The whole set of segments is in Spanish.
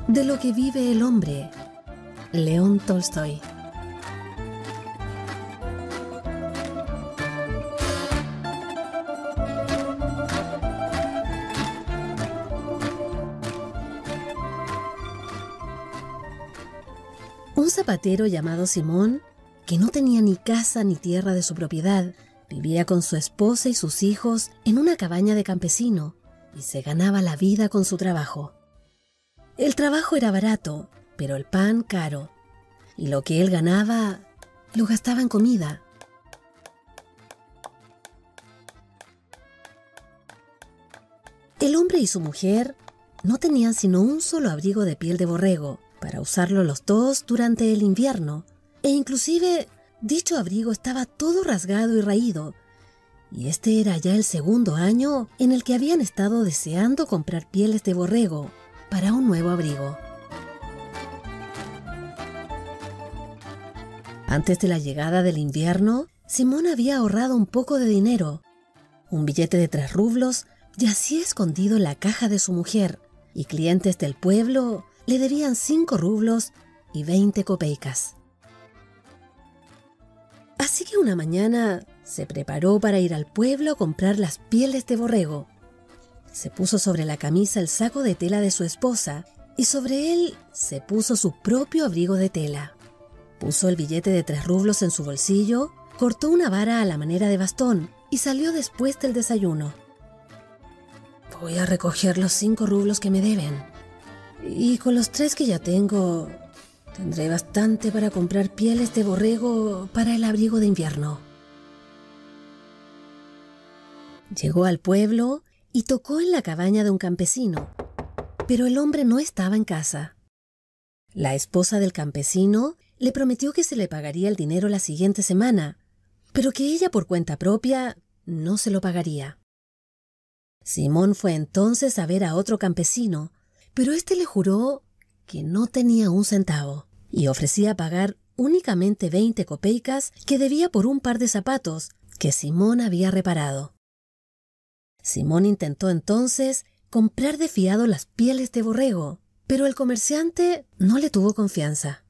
De lo que vive el hombre. León Tolstoy. Un zapatero llamado Simón, que no tenía ni casa ni tierra de su propiedad, vivía con su esposa y sus hijos en una cabaña de campesino y se ganaba la vida con su trabajo. El trabajo era barato, pero el pan caro, y lo que él ganaba lo gastaba en comida. El hombre y su mujer no tenían sino un solo abrigo de piel de borrego para usarlo los dos durante el invierno, e inclusive dicho abrigo estaba todo rasgado y raído, y este era ya el segundo año en el que habían estado deseando comprar pieles de borrego para un nuevo abrigo. Antes de la llegada del invierno, Simón había ahorrado un poco de dinero. Un billete de 3 rublos yacía escondido en la caja de su mujer, y clientes del pueblo le debían 5 rublos y 20 copeicas. Así que una mañana se preparó para ir al pueblo a comprar las pieles de borrego. Se puso sobre la camisa el saco de tela de su esposa y sobre él se puso su propio abrigo de tela. Puso el billete de 3 rublos en su bolsillo, cortó una vara a la manera de bastón y salió después del desayuno. Voy a recoger los 5 rublos que me deben. Y con los 3 que ya tengo, tendré bastante para comprar pieles de borrego para el abrigo de invierno. Llegó al pueblo y tocó en la cabaña de un campesino, pero el hombre no estaba en casa. La esposa del campesino le prometió que se le pagaría el dinero la siguiente semana, pero que ella por cuenta propia no se lo pagaría. Simón fue entonces a ver a otro campesino, pero éste le juró que no tenía un centavo y ofrecía pagar únicamente 20 copeicas que debía por un par de zapatos que Simón había reparado. Simón intentó entonces comprar de fiado las pieles de borrego, pero el comerciante no le tuvo confianza.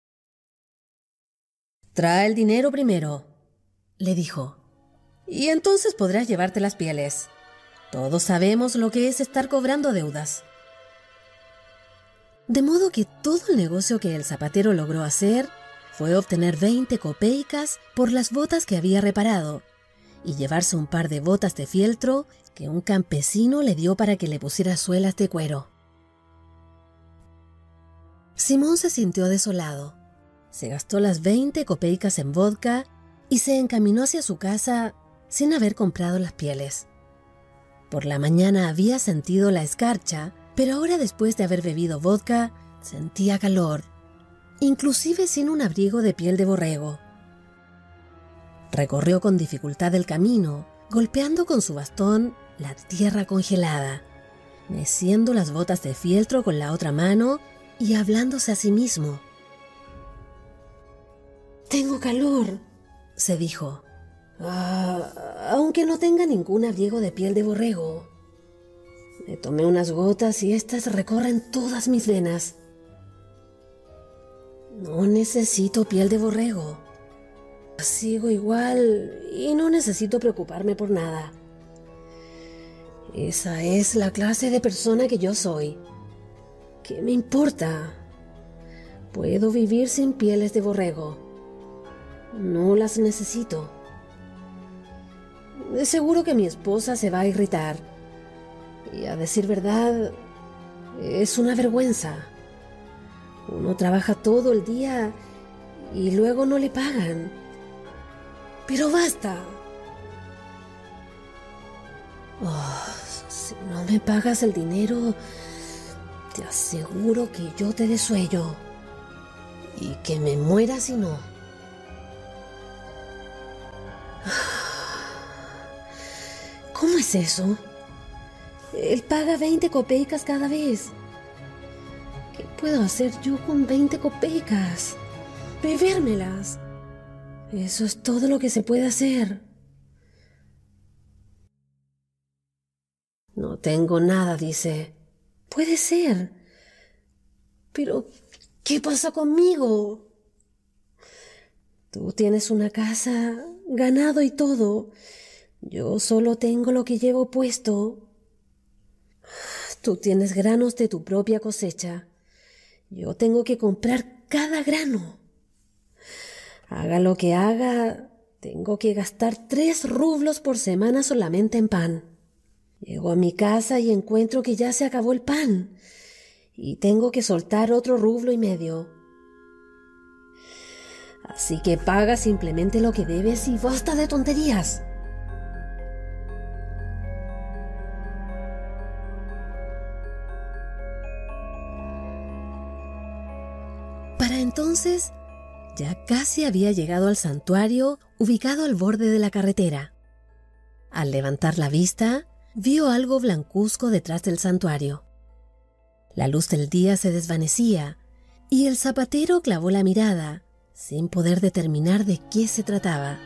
«Trae el dinero primero», le dijo, «y entonces podrás llevarte las pieles. Todos sabemos lo que es estar cobrando deudas». De modo que todo el negocio que el zapatero logró hacer fue obtener 20 copeicas por las botas que había reparado y llevarse un par de botas de fieltro que un campesino le dio para que le pusiera suelas de cuero. Simón se sintió desolado. Se gastó las 20 copeicas en vodka y se encaminó hacia su casa sin haber comprado las pieles. Por la mañana había sentido la escarcha, pero ahora después de haber bebido vodka, sentía calor, inclusive sin un abrigo de piel de borrego. Recorrió con dificultad el camino, golpeando con su bastón la tierra congelada, meciendo las botas de fieltro con la otra mano y hablándose a sí mismo. «Tengo calor», se dijo, «aunque no tenga ningún abrigo de piel de borrego. Me tomé unas gotas y estas recorren todas mis venas. No necesito piel de borrego. Sigo igual y no necesito preocuparme por nada. Esa es la clase de persona que yo soy. ¿Qué me importa? Puedo vivir sin pieles de borrego. No las necesito. De seguro que mi esposa se va a irritar. Y a decir verdad, es una vergüenza. Uno trabaja todo el día y luego no le pagan. Pero basta. Si no me pagas el dinero, te aseguro que yo te desuello y que me muera si no. ¿Cómo es eso? Él paga 20 copeicas cada vez. ¿Qué puedo hacer yo con 20 copeicas? Bebérmelas. Eso es todo lo que se puede hacer. No tengo nada, dice. Puede ser. Pero, ¿qué pasa conmigo? Tú tienes una casa, ganado y todo. Yo solo tengo lo que llevo puesto. Tú tienes granos de tu propia cosecha. Yo tengo que comprar cada grano. Haga lo que haga, tengo que gastar 3 rublos por semana solamente en pan. Llego a mi casa y encuentro que ya se acabó el pan y tengo que soltar otro rublo y medio. Así que paga simplemente lo que debes y basta de tonterías. Para entonces, ya casi había llegado al santuario ubicado al borde de la carretera. Al levantar la vista, vio algo blancuzco detrás del santuario. La luz del día se desvanecía y el zapatero clavó la mirada, sin poder determinar de qué se trataba.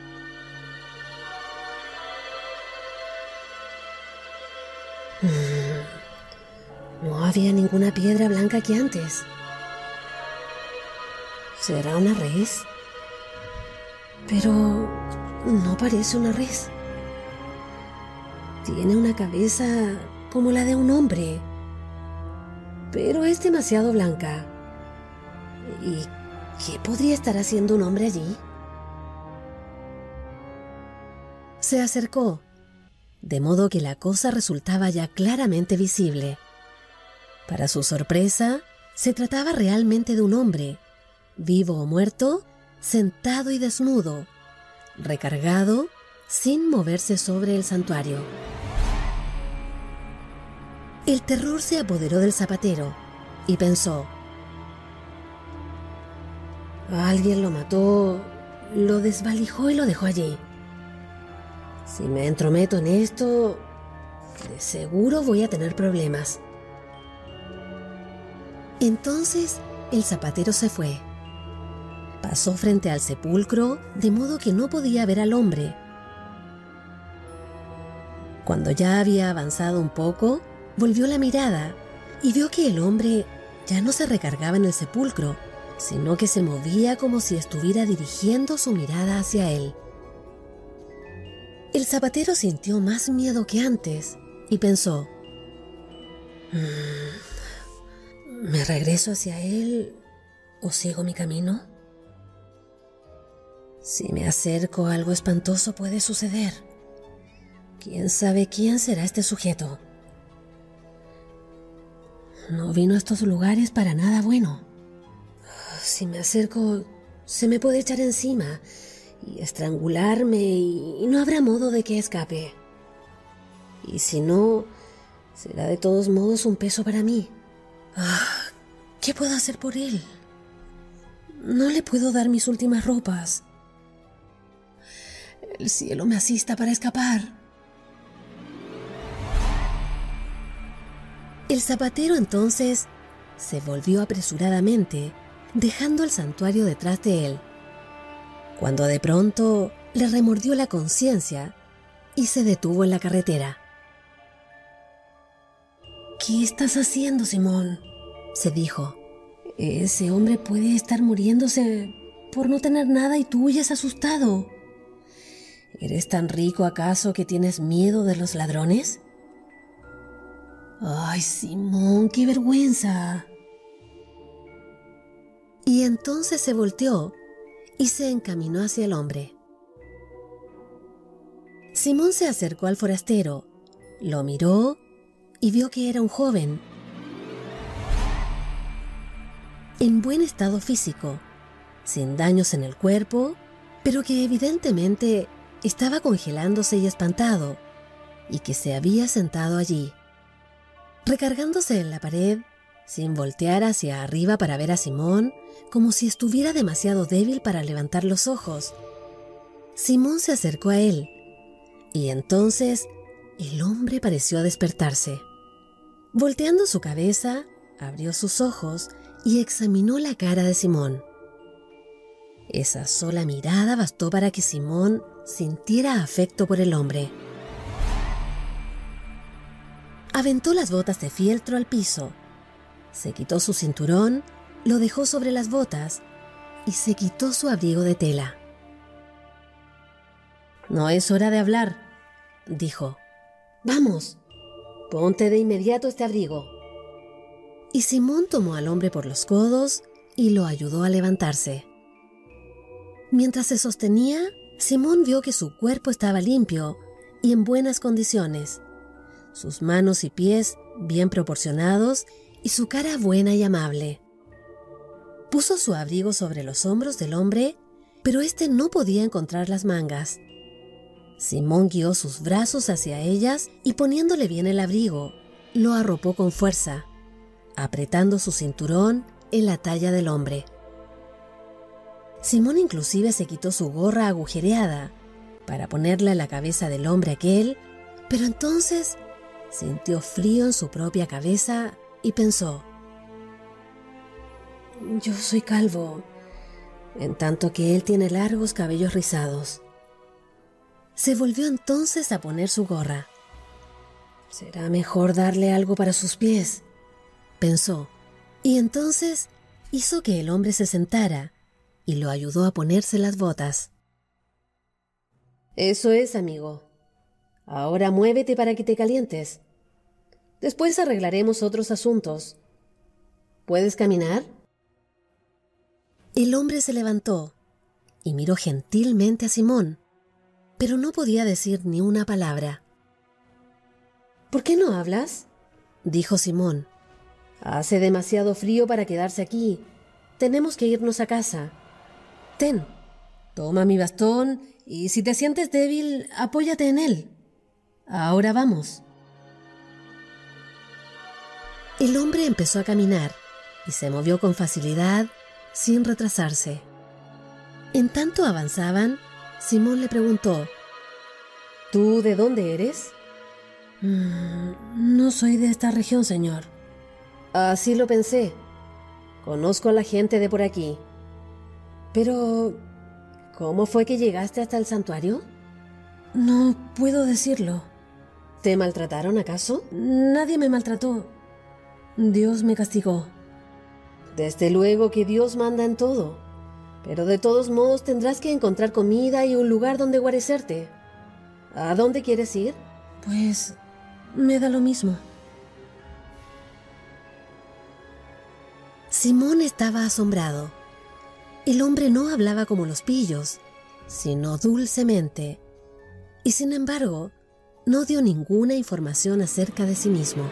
No había ninguna piedra blanca que antes. ¿Será una res? Pero no parece una res. Tiene una cabeza como la de un hombre, pero es demasiado blanca. ¿Y qué podría estar haciendo un hombre allí? Se acercó, de modo que la cosa resultaba ya claramente visible. Para su sorpresa, se trataba realmente de un hombre, vivo o muerto, sentado y desnudo, recargado, sin moverse sobre el santuario. El terror se apoderó del zapatero y pensó: alguien lo mató, lo desvalijó y lo dejó allí. Si me entrometo en esto, de seguro voy a tener problemas. Entonces el zapatero se fue. Pasó frente al sepulcro, de modo que no podía ver al hombre. Cuando ya había avanzado un poco, volvió la mirada y vio que el hombre ya no se recargaba en el sepulcro, sino que se movía como si estuviera dirigiendo su mirada hacia él. El zapatero sintió más miedo que antes y pensó: ¿me regreso hacia él o sigo mi camino? Si me acerco, algo espantoso puede suceder. ¿Quién sabe quién será este sujeto? No vino a estos lugares para nada bueno. Si me acerco, se me puede echar encima y estrangularme y no habrá modo de que escape. Y si no, será de todos modos un peso para mí. ¿Qué puedo hacer por él? No le puedo dar mis últimas ropas. El cielo me asista para escapar. El zapatero entonces se volvió apresuradamente, dejando el santuario detrás de él, cuando de pronto le remordió la conciencia y se detuvo en la carretera. ¿Qué estás haciendo, Simón?, se dijo. Ese hombre puede estar muriéndose por no tener nada y tú huyes asustado. ¿Eres tan rico acaso que tienes miedo de los ladrones? ¡Ay, Simón, qué vergüenza! Y entonces se volteó y se encaminó hacia el hombre. Simón se acercó al forastero, lo miró y vio que era un joven en buen estado físico, sin daños en el cuerpo, pero que evidentemente estaba congelándose y espantado, y que se había sentado allí, recargándose en la pared, sin voltear hacia arriba para ver a Simón, como si estuviera demasiado débil para levantar los ojos. Simón se acercó a él, y entonces el hombre pareció despertarse. Volteando su cabeza, abrió sus ojos y examinó la cara de Simón. Esa sola mirada bastó para que Simón sintiera afecto por el hombre. Aventó las botas de fieltro al piso, se quitó su cinturón lo dejó sobre las botas y se quitó su abrigo de tela. «No es hora de hablar», dijo. «Vamos, ponte de inmediato este abrigo». Y Simón tomó al hombre por los codos y lo ayudó a levantarse. Mientras se sostenía, Simón vio que su cuerpo estaba limpio y en buenas condiciones, sus manos y pies bien proporcionados y su cara buena y amable. Puso su abrigo sobre los hombros del hombre, pero éste no podía encontrar las mangas. Simón guió sus brazos hacia ellas y poniéndole bien el abrigo, lo arropó con fuerza, apretando su cinturón en la talla del hombre. Simón inclusive se quitó su gorra agujereada para ponerla en la cabeza del hombre aquel, pero entonces sintió frío en su propia cabeza y pensó: «Yo soy calvo, en tanto que él tiene largos cabellos rizados». Se volvió entonces a poner su gorra. «Será mejor darle algo para sus pies», pensó, y entonces hizo que el hombre se sentara y lo ayudó a ponerse las botas. «Eso es, amigo. Ahora muévete para que te calientes. Después arreglaremos otros asuntos. ¿Puedes caminar?». El hombre se levantó y miró gentilmente a Simón, pero no podía decir ni una palabra. «¿Por qué no hablas?», dijo Simón. «Hace demasiado frío para quedarse aquí. Tenemos que irnos a casa. Ten, toma mi bastón y si te sientes débil, apóyate en él. Ahora vamos». El hombre empezó a caminar y se movió con facilidad, sin retrasarse. En tanto avanzaban, Simón le preguntó: «¿Tú de dónde eres?». «No soy de esta región, señor». «Así lo pensé. Conozco a la gente de por aquí. Pero, ¿cómo fue que llegaste hasta el santuario?». «No puedo decirlo». «¿Te maltrataron acaso?». «Nadie me maltrató. Dios me castigó». «Desde luego que Dios manda en todo. Pero de todos modos tendrás que encontrar comida y un lugar donde guarecerte. ¿A dónde quieres ir?». «Pues me da lo mismo». Simón estaba asombrado. El hombre no hablaba como los pillos, sino dulcemente, y sin embargo, no dio ninguna información acerca de sí mismo.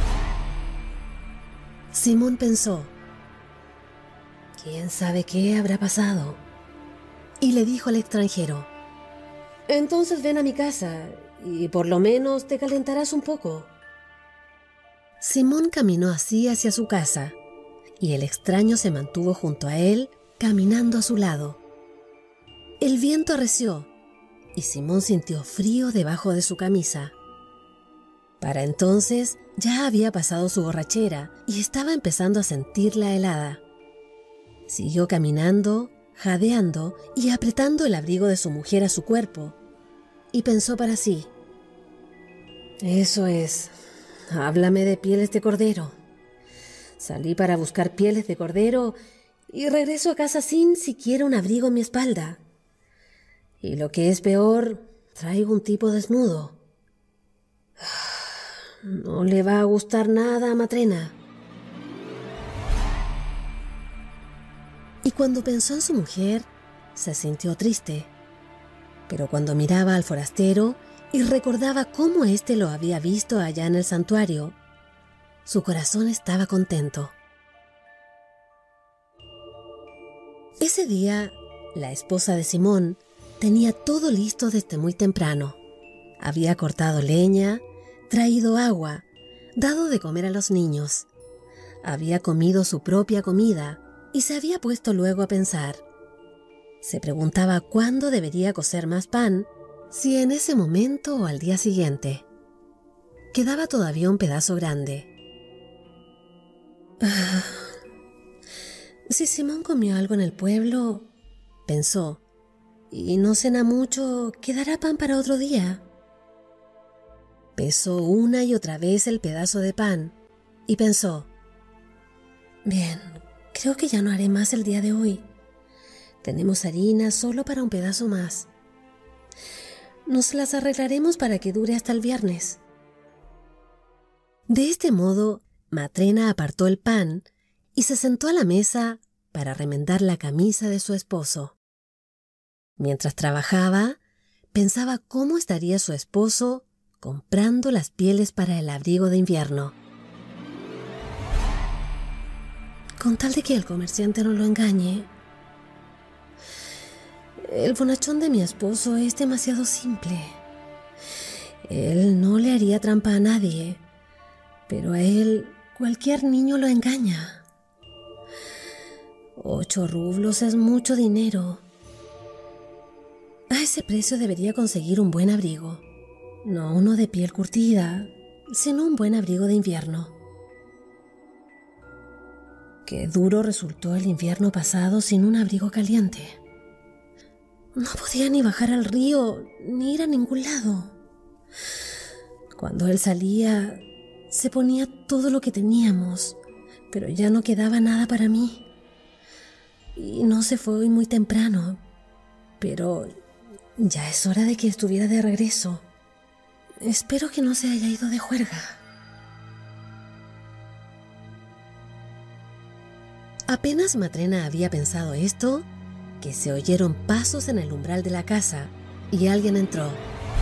Simón pensó: «¿Quién sabe qué habrá pasado?». Y le dijo al extranjero: «Entonces ven a mi casa y por lo menos te calentarás un poco». Simón caminó así hacia su casa, y el extraño se mantuvo junto a él, caminando a su lado. El viento arreció, y Simón sintió frío debajo de su camisa. Para entonces ya había pasado su borrachera y estaba empezando a sentirla helada. Siguió caminando, jadeando y apretando el abrigo de su mujer a su cuerpo, y pensó para sí: «Eso es, háblame de pieles de cordero. Salí para buscar pieles de cordero y regreso a casa sin siquiera un abrigo en mi espalda. Y lo que es peor, traigo un tipo desnudo. No le va a gustar nada a Matrena». Y cuando pensó en su mujer, se sintió triste. Pero cuando miraba al forastero y recordaba cómo éste lo había visto allá en el santuario, su corazón estaba contento. Ese día, la esposa de Simón tenía todo listo desde muy temprano. Había cortado leña, traído agua, dado de comer a los niños. Había comido su propia comida y se había puesto luego a pensar. Se preguntaba cuándo debería cocer más pan, si en ese momento o al día siguiente. Quedaba todavía un pedazo grande. Si Simón comió algo en el pueblo, pensó, y no cena mucho, quedará pan para otro día. Pesó una y otra vez el pedazo de pan y pensó: bien, Creo que ya no haré más el día de hoy. Tenemos harina solo para un pedazo más. Nos las arreglaremos para que dure hasta el viernes. De este modo, Matrena apartó el pan y se sentó a la mesa para remendar la camisa de su esposo. Mientras trabajaba, pensaba cómo estaría su esposo comprando las pieles para el abrigo de invierno. Con tal de que el comerciante no lo engañe. El bonachón de mi esposo es demasiado simple. Él no le haría trampa a nadie, pero a él cualquier niño lo engaña. 8 rublos es mucho dinero. A ese precio debería conseguir un buen abrigo. No uno de piel curtida, sino un buen abrigo de invierno. Qué duro resultó el invierno pasado sin un abrigo caliente. No podía ni bajar al río, ni ir a ningún lado. Cuando él salía, se ponía todo lo que teníamos, pero ya no quedaba nada para mí. Y no se fue hoy muy temprano, pero ya es hora de que estuviera de regreso. Espero que no se haya ido de juerga. Apenas Matrena había pensado esto, que se oyeron pasos en el umbral de la casa y alguien entró.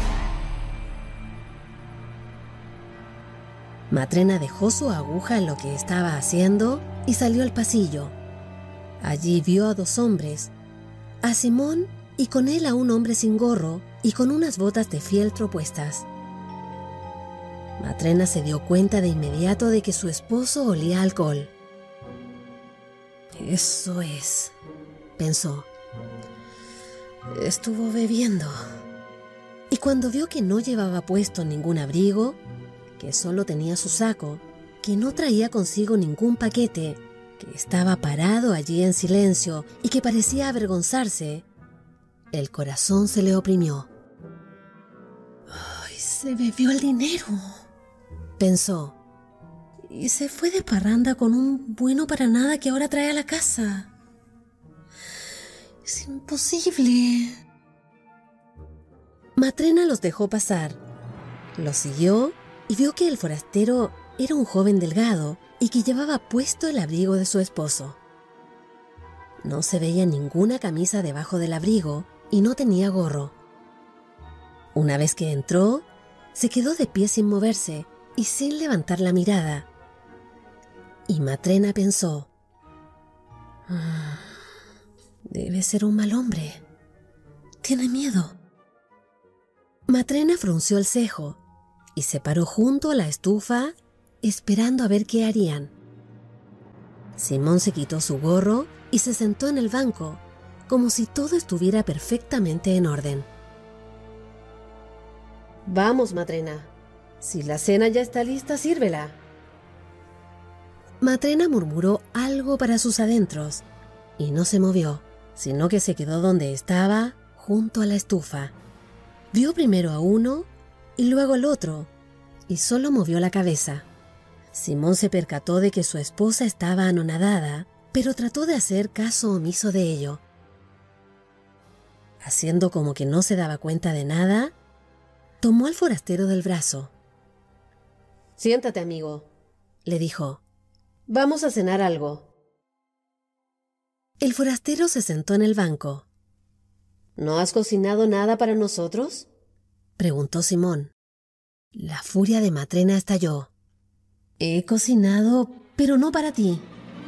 Matrena dejó su aguja en lo que estaba haciendo y salió al pasillo. Allí vio a 2 hombres, a Simón y con él a un hombre sin gorro y con unas botas de fieltro puestas. Matrena se dio cuenta de inmediato de que su esposo olía a alcohol. Eso es, pensó. Estuvo bebiendo. Y cuando vio que no llevaba puesto ningún abrigo, que solo tenía su saco, que no traía consigo ningún paquete, que estaba parado allí en silencio y que parecía avergonzarse, el corazón se le oprimió. ¡Ay, se bebió el dinero!, pensó. Y se fue de parranda con un bueno para nada que ahora trae a la casa. Es imposible. Matrena los dejó pasar. Los siguió y vio que el forastero era un joven delgado y que llevaba puesto el abrigo de su esposo. No se veía ninguna camisa debajo del abrigo y no tenía gorro. Una vez que entró, se quedó de pie sin moverse y sin levantar la mirada. Y Matrena pensó: debe ser un mal hombre. Tiene miedo. Matrena frunció el cejo y se paró junto a la estufa esperando a ver qué harían. Simón se quitó su gorro y se sentó en el banco, como si todo estuviera perfectamente en orden. Vamos, Matrena. Si la cena ya está lista, sírvela. Matrena murmuró algo para sus adentros y no se movió, sino que se quedó donde estaba, junto a la estufa. Vio primero a uno y luego al otro, y solo movió la cabeza. Simón se percató de que su esposa estaba anonadada, pero trató de hacer caso omiso de ello. Haciendo como que no se daba cuenta de nada, tomó al forastero del brazo. «Siéntate, amigo», le dijo. «Vamos a cenar algo». El forastero se sentó en el banco. «¿No has cocinado nada para nosotros?», preguntó Simón. La furia de Matrena estalló. «He cocinado, pero no para ti».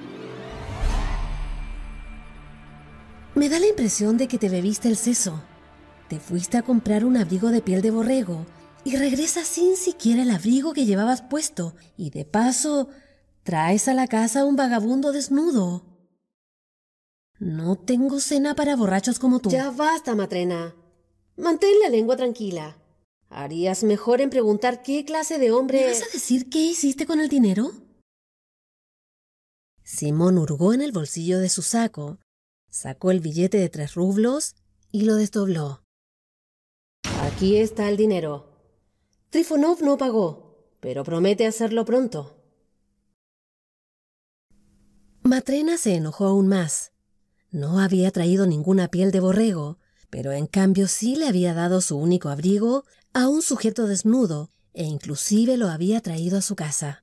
«Me da la impresión de que te bebiste el seso. Te fuiste a comprar un abrigo de piel de borrego y regresas sin siquiera el abrigo que llevabas puesto, y de paso traes a la casa a un vagabundo desnudo. No tengo cena para borrachos como tú». «Ya basta, Matrena. Mantén la lengua tranquila. Harías mejor en preguntar qué clase de hombre...» ¿Me vas a decir qué hiciste con el dinero? Simón hurgó en el bolsillo de su saco, sacó el billete de 3 rublos y lo desdobló. «Aquí está el dinero. Trifonov no pagó, pero promete hacerlo pronto». Matrena se enojó aún más. No había traído ninguna piel de borrego, pero en cambio sí le había dado su único abrigo a un sujeto desnudo e inclusive lo había traído a su casa.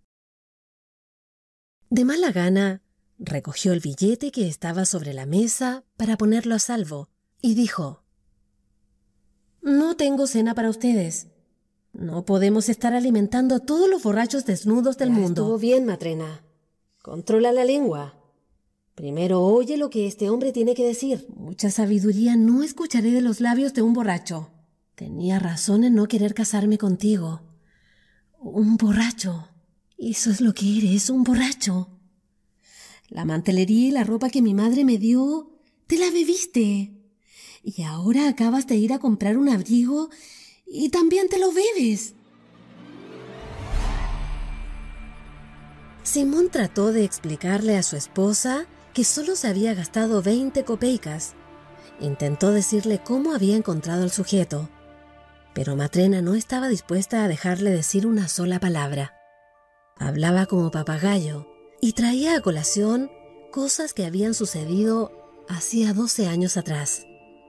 De mala gana, recogió el billete que estaba sobre la mesa para ponerlo a salvo y dijo: «No tengo cena para ustedes. No podemos estar alimentando a todos los borrachos desnudos del mundo». Estuvo bien, Matrena. Controla la lengua. Primero oye lo que este hombre tiene que decir. Mucha sabiduría no escucharé de los labios de un borracho. Tenía razón en no querer casarme contigo. Un borracho. Eso es lo que eres, un borracho. La mantelería y la ropa que mi madre me dio, te la bebiste. Y ahora acabas de ir a comprar un abrigo y también te lo bebes. Simón trató de explicarle a su esposa que solo se había gastado 20 copeicas. Intentó decirle cómo había encontrado al sujeto, pero Matrena no estaba dispuesta a dejarle decir una sola palabra. Hablaba como papagayo y traía a colación cosas que habían sucedido hacía 12 años atrás.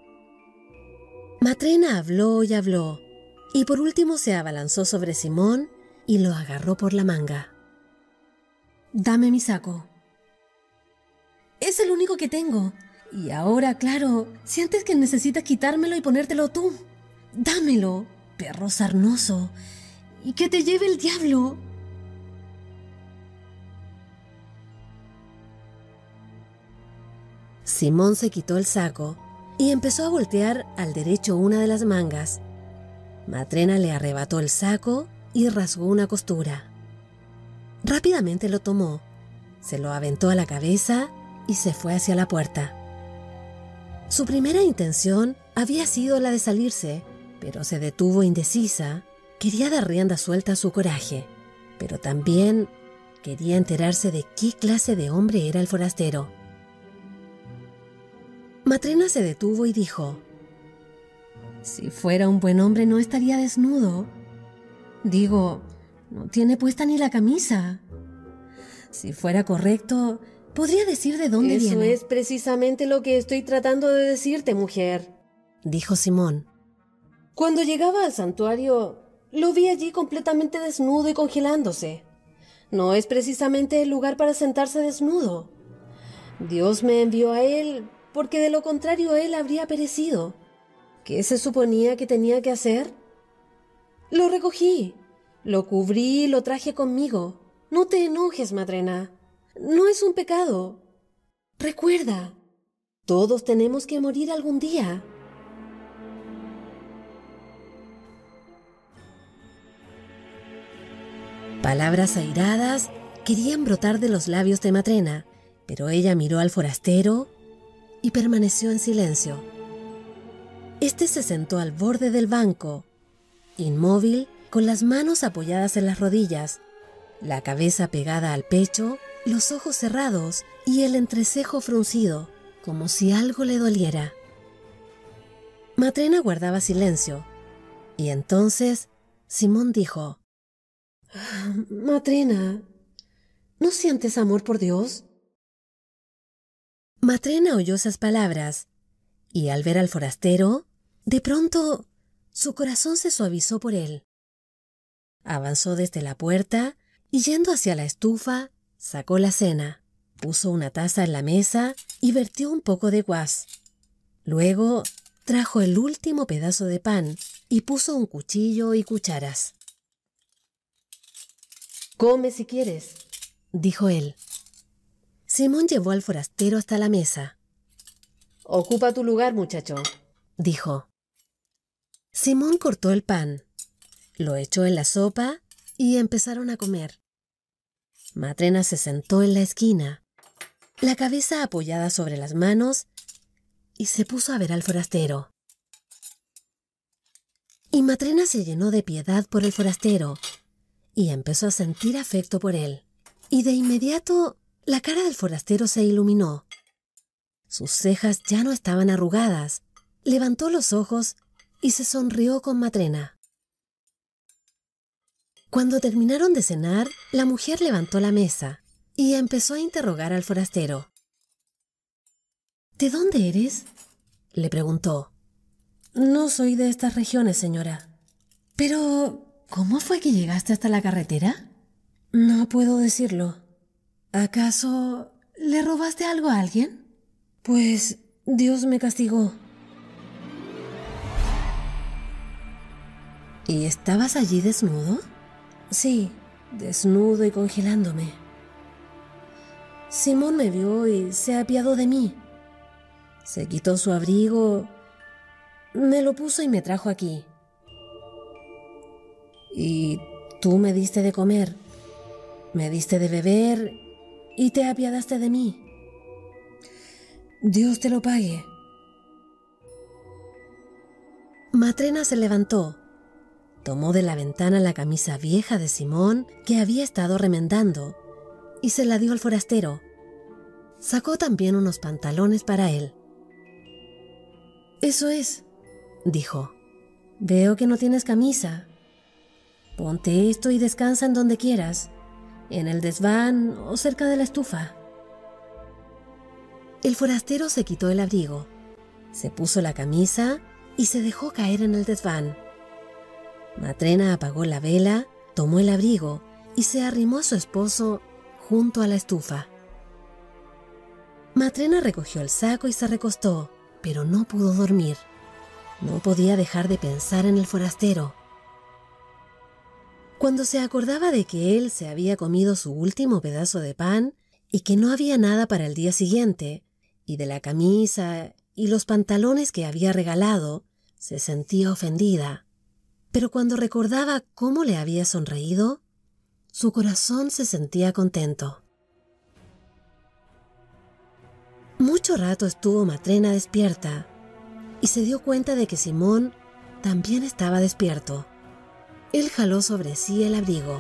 Matrena habló y habló, y por último se abalanzó sobre Simón y lo agarró por la manga. «Dame mi saco. Es el único que tengo. Y ahora, claro, sientes que necesitas quitármelo y ponértelo tú. Dámelo, perro sarnoso, y que te lleve el diablo». Simón se quitó el saco y empezó a voltear al derecho una de las mangas. Matrena le arrebató el saco y rasgó una costura. Rápidamente lo tomó, se lo aventó a la cabeza y se fue hacia la puerta. Su primera intención había sido la de salirse, pero se detuvo indecisa. Quería dar rienda suelta a su coraje, pero también quería enterarse de qué clase de hombre era el forastero. Matrena se detuvo y dijo: «Si fuera un buen hombre no estaría desnudo. Digo, no tiene puesta ni la camisa. Si fuera correcto, podría decir de dónde viene». Eso es precisamente lo que estoy tratando de decirte, mujer, dijo Simón. Cuando llegaba al santuario, lo vi allí completamente desnudo y congelándose. No es precisamente el lugar para sentarse desnudo. Dios me envió a él porque de lo contrario él habría perecido. ¿Qué se suponía que tenía que hacer? Lo recogí, lo cubrí y lo traje conmigo. No te enojes, Matrena. No es un pecado. Recuerda, todos tenemos que morir algún día. Palabras airadas querían brotar de los labios de Matrena, pero ella miró al forastero y permaneció en silencio. Este se sentó al borde del banco, inmóvil, con las manos apoyadas en las rodillas, la cabeza pegada al pecho, los ojos cerrados y el entrecejo fruncido, como si algo le doliera. Matrena guardaba silencio, y entonces Simón dijo: Matrena, ¿no sientes amor por Dios? Matrena oyó esas palabras, y al ver al forastero, de pronto su corazón se suavizó por él. Avanzó desde la puerta y yendo hacia la estufa, sacó la cena, puso una taza en la mesa y vertió un poco de guas. Luego trajo el último pedazo de pan y puso un cuchillo y cucharas. «Come si quieres», dijo él. Simón llevó al forastero hasta la mesa. «Ocupa tu lugar, muchacho», dijo. Simón cortó el pan, lo echó en la sopa y empezaron a comer. Matrena se sentó en la esquina, la cabeza apoyada sobre las manos, y se puso a ver al forastero. Y Matrena se llenó de piedad por el forastero y empezó a sentir afecto por él. Y de inmediato la cara del forastero se iluminó. Sus cejas ya no estaban arrugadas. Levantó los ojos y se sonrió con Matrena. Cuando terminaron de cenar, la mujer levantó la mesa y empezó a interrogar al forastero. ¿De dónde eres?, le preguntó. No soy de estas regiones, señora. Pero, ¿cómo fue que llegaste hasta la carretera? No puedo decirlo. ¿Acaso le robaste algo a alguien? Pues Dios me castigó. ¿Y estabas allí desnudo? Sí, desnudo y congelándome. Simón me vio y se apiadó de mí. Se quitó su abrigo, me lo puso y me trajo aquí. Y tú me diste de comer, me diste de beber y te apiadaste de mí. Dios te lo pague. Matrena se levantó, tomó de la ventana la camisa vieja de Simón que había estado remendando y se la dio al forastero. Sacó también unos pantalones para él. Eso es, dijo. Veo que no tienes camisa. Ponte esto y descansa en donde quieras, en el desván o cerca de la estufa. El forastero se quitó el abrigo, se puso la camisa y se dejó caer en el desván. Matrena apagó la vela, tomó el abrigo y se arrimó a su esposo junto a la estufa. Matrena recogió el saco y se recostó, pero no pudo dormir. No podía dejar de pensar en el forastero. Cuando se acordaba de que él se había comido su último pedazo de pan y que no había nada para el día siguiente, y de la camisa y los pantalones que había regalado, se sentía ofendida. Pero cuando recordaba cómo le había sonreído, su corazón se sentía contento. Mucho rato estuvo Matrena despierta y se dio cuenta de que Simón también estaba despierto. Él jaló sobre sí el abrigo.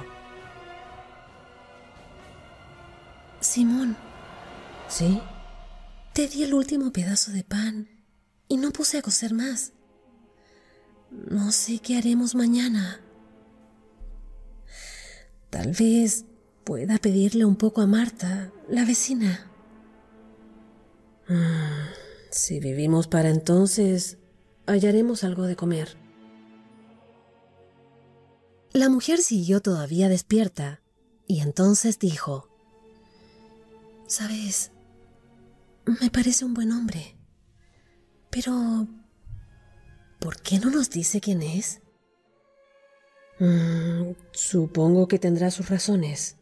Simón. ¿Sí? Te di el último pedazo de pan y no puse a cocer más. No sé qué haremos mañana. Tal vez pueda pedirle un poco a Marta, la vecina. Si vivimos para entonces, hallaremos algo de comer. La mujer siguió todavía despierta y entonces dijo: ¿Sabes? Me parece un buen hombre. Pero ¿por qué no nos dice quién es? Supongo que tendrá sus razones.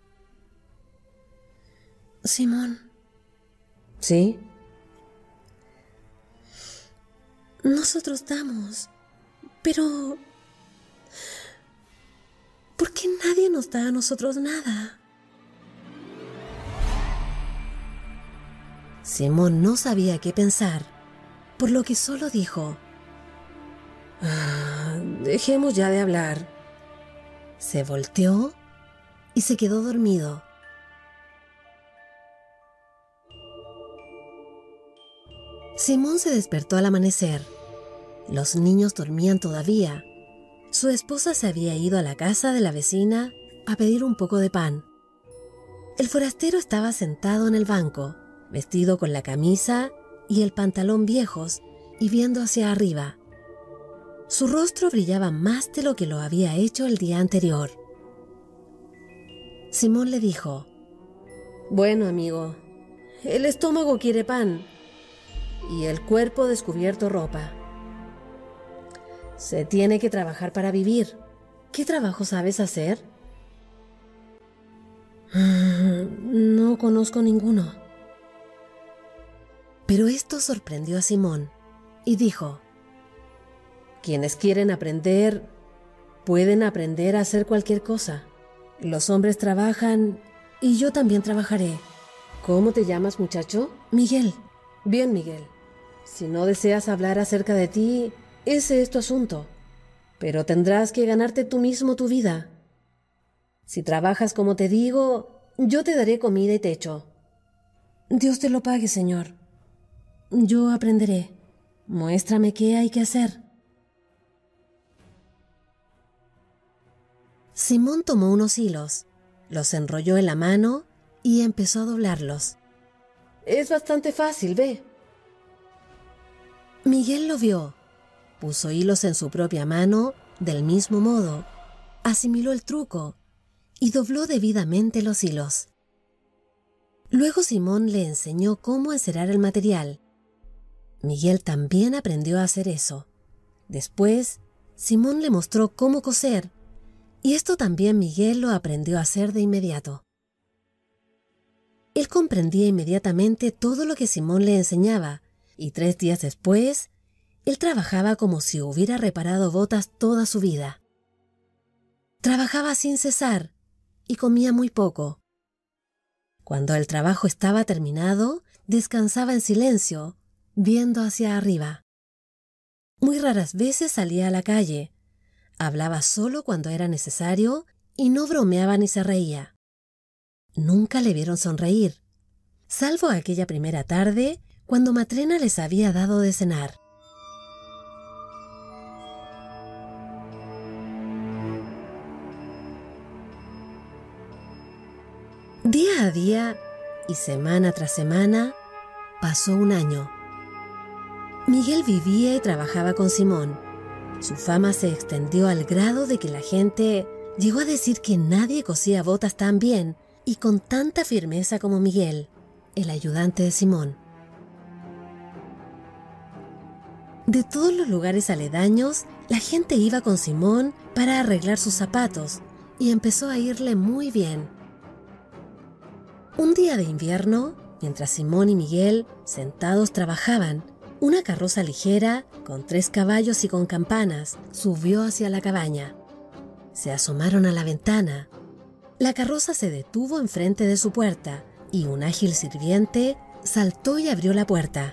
Simón. ¿Sí? Nosotros damos, pero ¿por qué nadie nos da a nosotros nada? Simón no sabía qué pensar, por lo que solo dijo: dejemos ya de hablar. Se volteó y se quedó dormido. Simón se despertó al amanecer. Los niños dormían todavía. Su esposa se había ido a la casa de la vecina a pedir un poco de pan. El forastero estaba sentado en el banco, vestido con la camisa y el pantalón viejos y viendo hacia arriba. Su rostro brillaba más de lo que lo había hecho el día anterior. Simón le dijo: Bueno, amigo, el estómago quiere pan y el cuerpo descubierto ropa. Se tiene que trabajar para vivir. ¿Qué trabajo sabes hacer? No conozco ninguno. Pero esto sorprendió a Simón y dijo: Quienes quieren aprender, pueden aprender a hacer cualquier cosa. Los hombres trabajan y yo también trabajaré. ¿Cómo te llamas, muchacho? Miguel. Bien, Miguel. Si no deseas hablar acerca de ti, ese es tu asunto. Pero tendrás que ganarte tú mismo tu vida. Si trabajas como te digo, yo te daré comida y techo. Dios te lo pague, Señor. Yo aprenderé. Muéstrame qué hay que hacer. Simón tomó unos hilos, los enrolló en la mano y empezó a doblarlos. Es bastante fácil, ve. Miguel lo vio. Puso hilos en su propia mano del mismo modo. Asimiló el truco y dobló debidamente los hilos. Luego Simón le enseñó cómo encerar el material. Miguel también aprendió a hacer eso. Después, Simón le mostró cómo coser, y esto también Miguel lo aprendió a hacer de inmediato. Él comprendía inmediatamente todo lo que Simón le enseñaba, y 3 días después, él trabajaba como si hubiera reparado botas toda su vida. Trabajaba sin cesar y comía muy poco. Cuando el trabajo estaba terminado, descansaba en silencio, viendo hacia arriba. Muy raras veces salía a la calle. Hablaba solo cuando era necesario y no bromeaba ni se reía. Nunca le vieron sonreír, salvo aquella primera tarde cuando Matrena les había dado de cenar. Día a día y semana tras semana pasó un año. Miguel vivía y trabajaba con Simón. Su fama se extendió al grado de que la gente llegó a decir que nadie cosía botas tan bien y con tanta firmeza como Miguel, el ayudante de Simón. De todos los lugares aledaños, la gente iba con Simón para arreglar sus zapatos y empezó a irle muy bien. Un día de invierno, mientras Simón y Miguel sentados trabajaban, una carroza ligera, con 3 caballos y con campanas, subió hacia la cabaña. Se asomaron a la ventana. La carroza se detuvo enfrente de su puerta y un ágil sirviente saltó y abrió la puerta.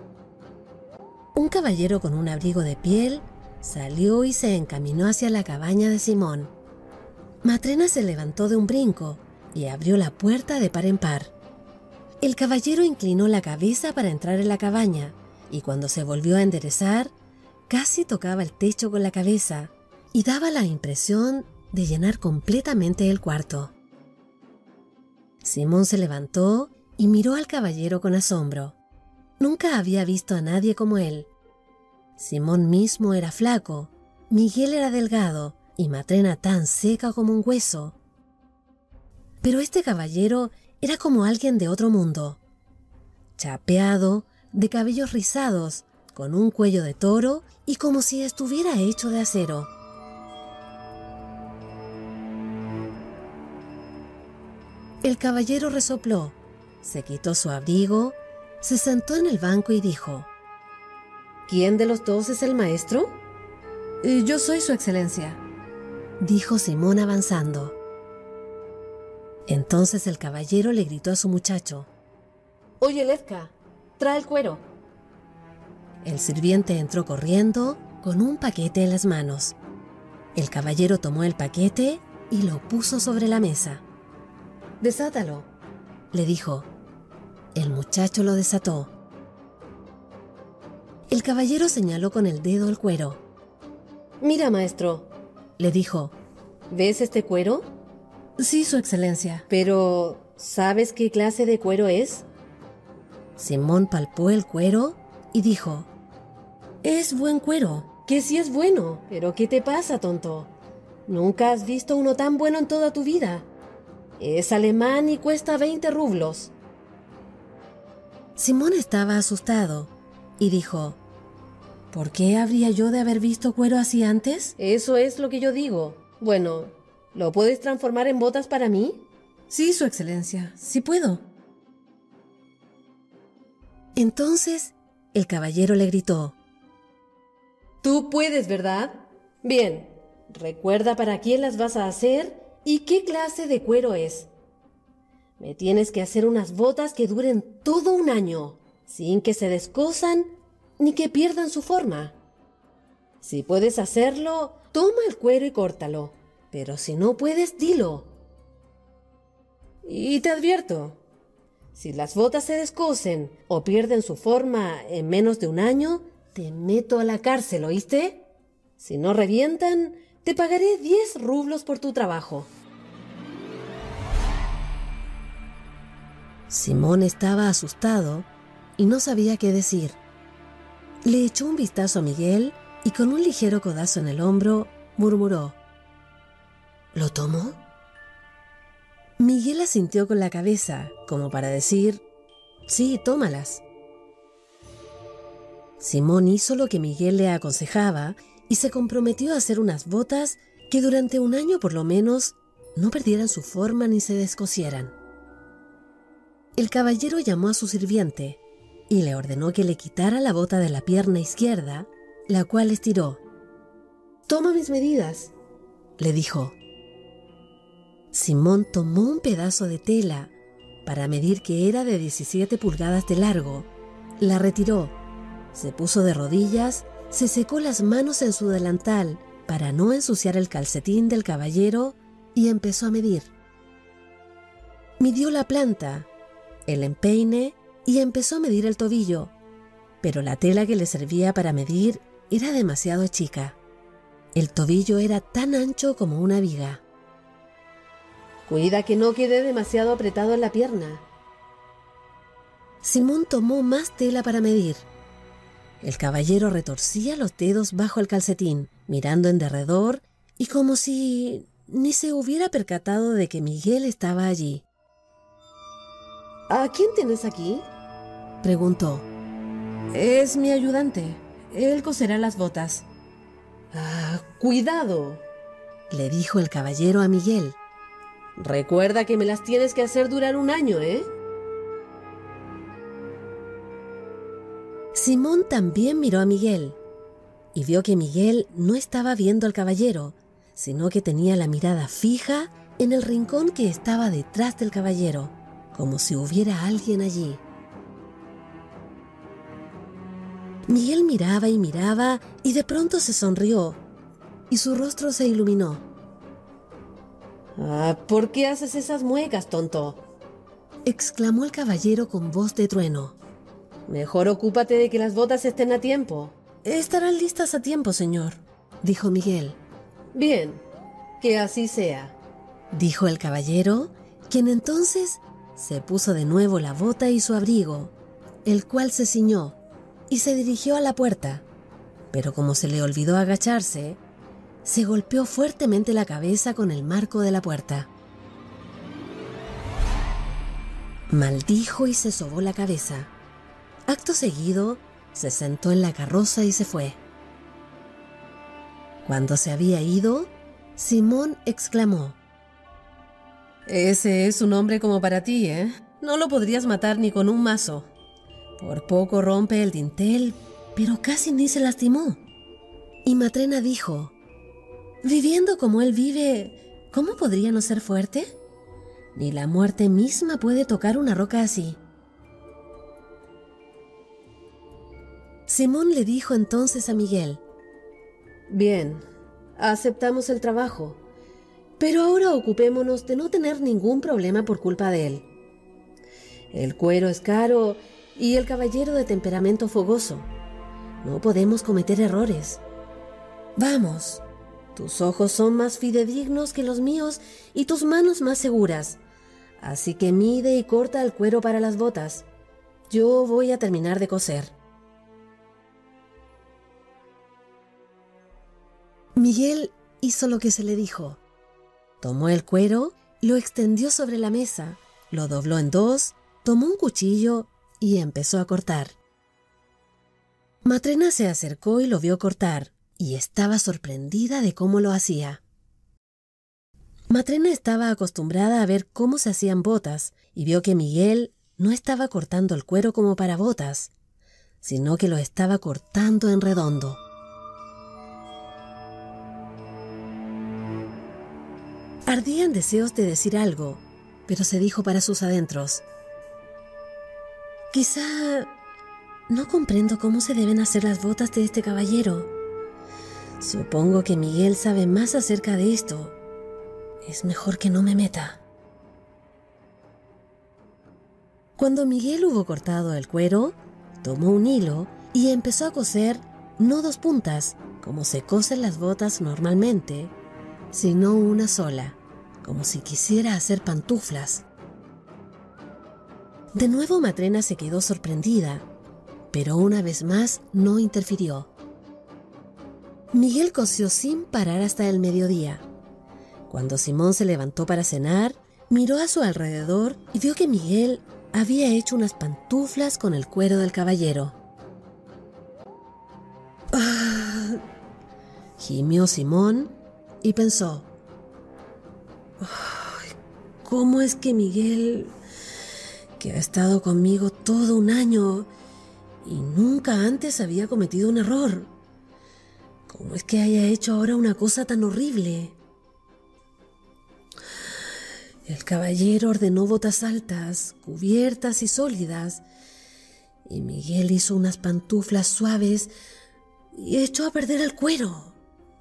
Un caballero con un abrigo de piel salió y se encaminó hacia la cabaña de Simón. Matrena se levantó de un brinco y abrió la puerta de par en par. El caballero inclinó la cabeza para entrar en la cabaña y cuando se volvió a enderezar, casi tocaba el techo con la cabeza y daba la impresión de llenar completamente el cuarto. Simón se levantó y miró al caballero con asombro. Nunca había visto a nadie como él. Simón mismo era flaco, Miguel era delgado y Matrena tan seca como un hueso. Pero este caballero era como alguien de otro mundo. Chapeado, de cabellos rizados, con un cuello de toro y como si estuviera hecho de acero. El caballero resopló, se quitó su abrigo, se sentó en el banco y dijo: ¿Quién de los dos es el maestro? Yo soy su excelencia, dijo Simón avanzando. Entonces el caballero le gritó a su muchacho: Oye, Lezca, trae el cuero. El sirviente entró corriendo con un paquete en las manos. El caballero tomó el paquete y lo puso sobre la mesa. Desátalo, le dijo. El muchacho lo desató. El caballero señaló con el dedo el cuero. Mira, maestro, le dijo. ¿Ves este cuero? Sí, su excelencia. Pero, ¿sabes qué clase de cuero es? Simón palpó el cuero y dijo: es buen cuero. Que sí es bueno, pero ¿qué te pasa, tonto? Nunca has visto uno tan bueno en toda tu vida. Es alemán y cuesta 20 rublos. Simón estaba asustado y dijo: ¿por qué habría yo de haber visto cuero así antes? Eso es lo que yo digo. Bueno, ¿lo puedes transformar en botas para mí? Sí, su excelencia, sí puedo. Entonces el caballero le gritó: Tú puedes, ¿verdad? Bien, recuerda para quién las vas a hacer y qué clase de cuero es. Me tienes que hacer unas botas que duren todo un año, sin que se descosan ni que pierdan su forma. Si puedes hacerlo, toma el cuero y córtalo, pero si no puedes, dilo. Y te advierto, si las botas se descosen o pierden su forma en menos de un año, te meto a la cárcel, ¿oíste? Si no revientan, te pagaré 10 rublos por tu trabajo. Simón estaba asustado y no sabía qué decir. Le echó un vistazo a Miguel y con un ligero codazo en el hombro murmuró: ¿Lo tomo? Miguel asintió con la cabeza, como para decir: sí, tómalas. Simón hizo lo que Miguel le aconsejaba y se comprometió a hacer unas botas que durante un año por lo menos no perdieran su forma ni se descosieran. El caballero llamó a su sirviente y le ordenó que le quitara la bota de la pierna izquierda, la cual estiró. «Toma mis medidas», le dijo. Simón tomó un pedazo de tela para medir que era de 17 pulgadas de largo, la retiró, se puso de rodillas, se secó las manos en su delantal para no ensuciar el calcetín del caballero y empezó a medir. Midió la planta, el empeine y empezó a medir el tobillo, pero la tela que le servía para medir era demasiado chica. El tobillo era tan ancho como una viga. «Cuida que no quede demasiado apretado en la pierna». Simón tomó más tela para medir. El caballero retorcía los dedos bajo el calcetín, mirando en derredor y como si ni se hubiera percatado de que Miguel estaba allí. «¿A quién tienes aquí?», preguntó. «Es mi ayudante. Él coserá las botas». «Cuidado», le dijo el caballero a Miguel. «Recuerda que me las tienes que hacer durar un año, ¿eh?» Simón también miró a Miguel y vio que Miguel no estaba viendo al caballero, sino que tenía la mirada fija en el rincón que estaba detrás del caballero, como si hubiera alguien allí. Miguel miraba y de pronto se sonrió y su rostro se iluminó. «¿Por qué haces esas muecas, tonto?», exclamó el caballero con voz de trueno. «Mejor ocúpate de que las botas estén a tiempo». «Estarán listas a tiempo, señor», dijo Miguel. «Bien, que así sea», dijo el caballero, quien entonces se puso de nuevo la bota y su abrigo, el cual se ciñó y se dirigió a la puerta, pero como se le olvidó agacharse, se golpeó fuertemente la cabeza con el marco de la puerta. Maldijo y se sobó la cabeza. Acto seguido, se sentó en la carroza y se fue. Cuando se había ido, Simón exclamó: «Ese es un hombre como para ti, ¿eh? No lo podrías matar ni con un mazo. Por poco rompe el dintel, pero casi ni se lastimó». Y Matrena dijo: «Viviendo como él vive, ¿cómo podría no ser fuerte? Ni la muerte misma puede tocar una roca así». Simón le dijo entonces a Miguel: «Bien, aceptamos el trabajo, pero ahora ocupémonos de no tener ningún problema por culpa de él. El cuero es caro y el caballero de temperamento fogoso. No podemos cometer errores. Vamos, tus ojos son más fidedignos que los míos y tus manos más seguras, así que mide y corta el cuero para las botas. Yo voy a terminar de coser». Miguel hizo lo que se le dijo. Tomó el cuero, lo extendió sobre la mesa, lo dobló en dos, tomó un cuchillo y empezó a cortar. Matrena se acercó y lo vio cortar, y estaba sorprendida de cómo lo hacía. Matrena estaba acostumbrada a ver cómo se hacían botas y vio que Miguel no estaba cortando el cuero como para botas, sino que lo estaba cortando en redondo. Ardía en deseos de decir algo, pero se dijo para sus adentros: «Quizá no comprendo cómo se deben hacer las botas de este caballero. Supongo que Miguel sabe más acerca de esto. Es mejor que no me meta». Cuando Miguel hubo cortado el cuero, tomó un hilo y empezó a coser no dos puntas, como se cosen las botas normalmente, sino una sola, como si quisiera hacer pantuflas. De nuevo Matrena se quedó sorprendida, pero una vez más no interfirió. Miguel cosió sin parar hasta el mediodía. Cuando Simón se levantó para cenar, miró a su alrededor y vio que Miguel había hecho unas pantuflas con el cuero del caballero. ¡Ah! Gimió Simón y pensó: ¿cómo es que Miguel, que ha estado conmigo todo un año y nunca antes había cometido un error, cómo es que haya hecho ahora una cosa tan horrible? El caballero ordenó botas altas, cubiertas y sólidas, y Miguel hizo unas pantuflas suaves y echó a perder el cuero.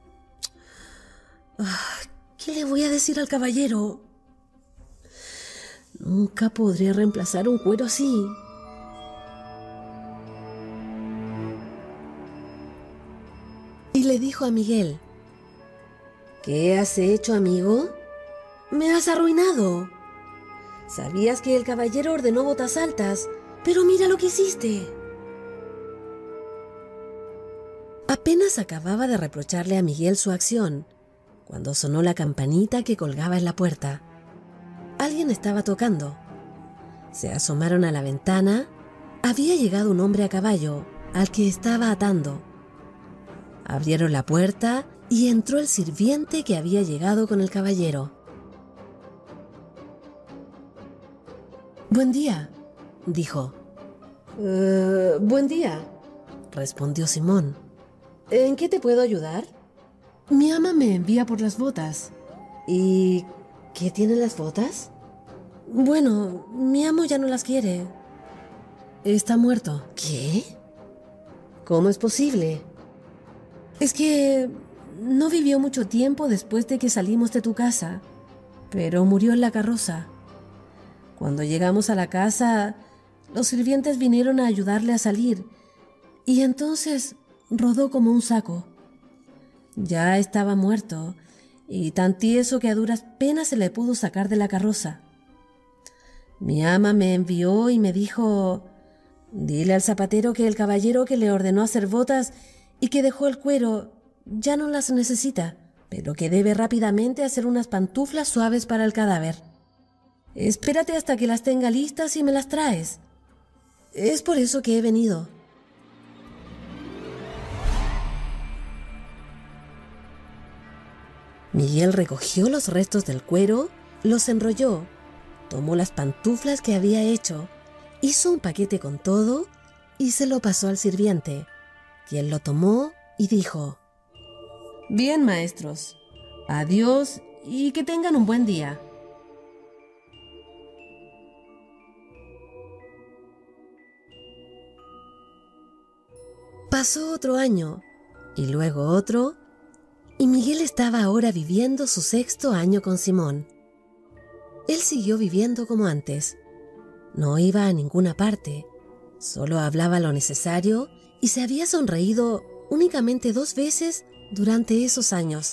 ¿Qué le voy a decir al caballero? Nunca podré reemplazar un cuero así. Y le dijo a Miguel: ¿qué has hecho, amigo? Me has arruinado. Sabías que el caballero ordenó botas altas, pero mira lo que hiciste. Apenas acababa de reprocharle a Miguel su acción, cuando sonó la campanita que colgaba en la puerta. Alguien estaba tocando. Se asomaron a la ventana. Había llegado un hombre a caballo, al que estaba atando. Abrieron la puerta y entró el sirviente que había llegado con el caballero. «Buen día», dijo. Buen día», respondió Simón. «¿En qué te puedo ayudar?» «Mi ama me envía por las botas». «¿Y qué tienen las botas?» «Bueno, mi amo ya no las quiere. Está muerto». «¿Qué? ¿Cómo es posible?» «Es que no vivió mucho tiempo después de que salimos de tu casa, pero murió en la carroza. Cuando llegamos a la casa, los sirvientes vinieron a ayudarle a salir, y entonces rodó como un saco. Ya estaba muerto, y tan tieso que a duras penas se le pudo sacar de la carroza. Mi ama me envió y me dijo: dile al zapatero que el caballero que le ordenó hacer botas y que dejó el cuero ya no las necesita, pero que debe rápidamente hacer unas pantuflas suaves para el cadáver. Espérate hasta que las tenga listas y me las traes. Es por eso que he venido». Miguel recogió los restos del cuero, los enrolló, tomó las pantuflas que había hecho, hizo un paquete con todo y se lo pasó al sirviente, quien lo tomó y dijo: «Bien, maestros, adiós y que tengan un buen día». Pasó otro año, y luego otro, y Miguel estaba ahora viviendo su 6º año con Simón. Él siguió viviendo como antes. No iba a ninguna parte, solo hablaba lo necesario y se había sonreído únicamente 2 veces durante esos años.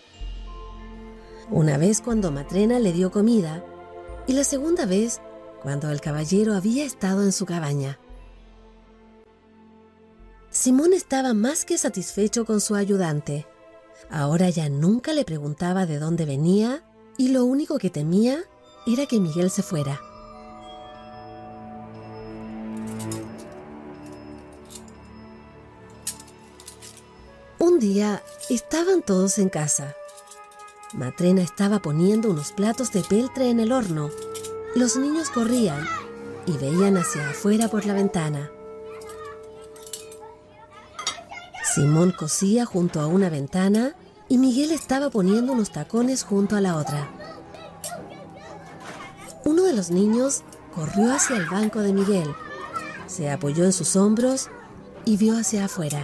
Una vez cuando Matrena le dio comida, y la segunda vez cuando el caballero había estado en su cabaña. Simón estaba más que satisfecho con su ayudante. Ahora ya nunca le preguntaba de dónde venía y lo único que temía era que Miguel se fuera. Un día estaban todos en casa. Matrena estaba poniendo unos platos de peltre en el horno. Los niños corrían y veían hacia afuera por la ventana. Simón cosía junto a una ventana y Miguel estaba poniendo unos tacones junto a la otra. Uno de los niños corrió hacia el banco de Miguel, se apoyó en sus hombros y vio hacia afuera.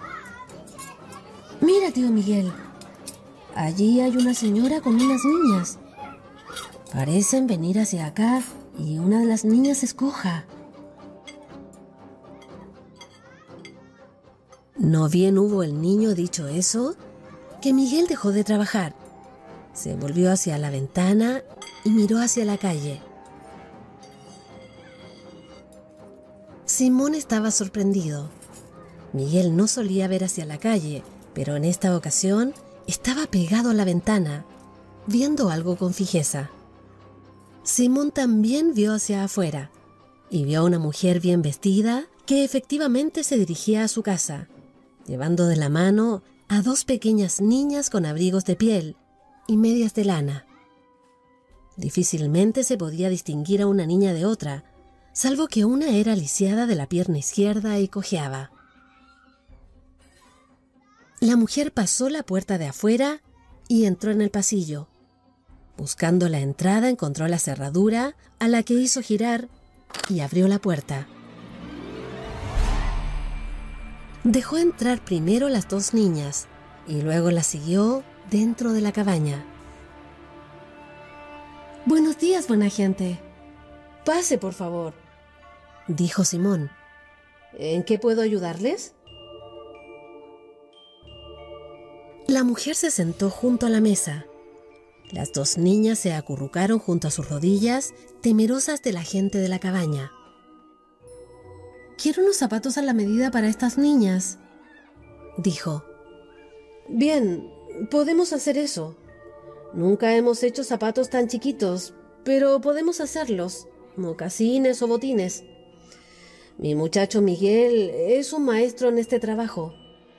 «Mira, tío Miguel, allí hay una señora con unas niñas. Parecen venir hacia acá y una de las niñas es coja». No bien hubo el niño dicho eso, que Miguel dejó de trabajar. Se volvió hacia la ventana y miró hacia la calle. Simón estaba sorprendido. Miguel no solía ver hacia la calle, pero en esta ocasión estaba pegado a la ventana, viendo algo con fijeza. Simón también vio hacia afuera y vio a una mujer bien vestida que efectivamente se dirigía a su casa, llevando de la mano a dos pequeñas niñas con abrigos de piel y medias de lana. Difícilmente se podía distinguir a una niña de otra, salvo que una era lisiada de la pierna izquierda y cojeaba. La mujer pasó la puerta de afuera y entró en el pasillo. Buscando la entrada, encontró la cerradura, a la que hizo girar y abrió la puerta. Dejó entrar primero las dos niñas y luego las siguió dentro de la cabaña. «Buenos días, buena gente. Pase, por favor», dijo Simón. «¿En qué puedo ayudarles?» La mujer se sentó junto a la mesa. Las dos niñas se acurrucaron junto a sus rodillas, temerosas de la gente de la cabaña. «Quiero unos zapatos a la medida para estas niñas», dijo. «Bien, podemos hacer eso. Nunca hemos hecho zapatos tan chiquitos, pero podemos hacerlos, mocasines o botines. Mi muchacho Miguel es un maestro en este trabajo».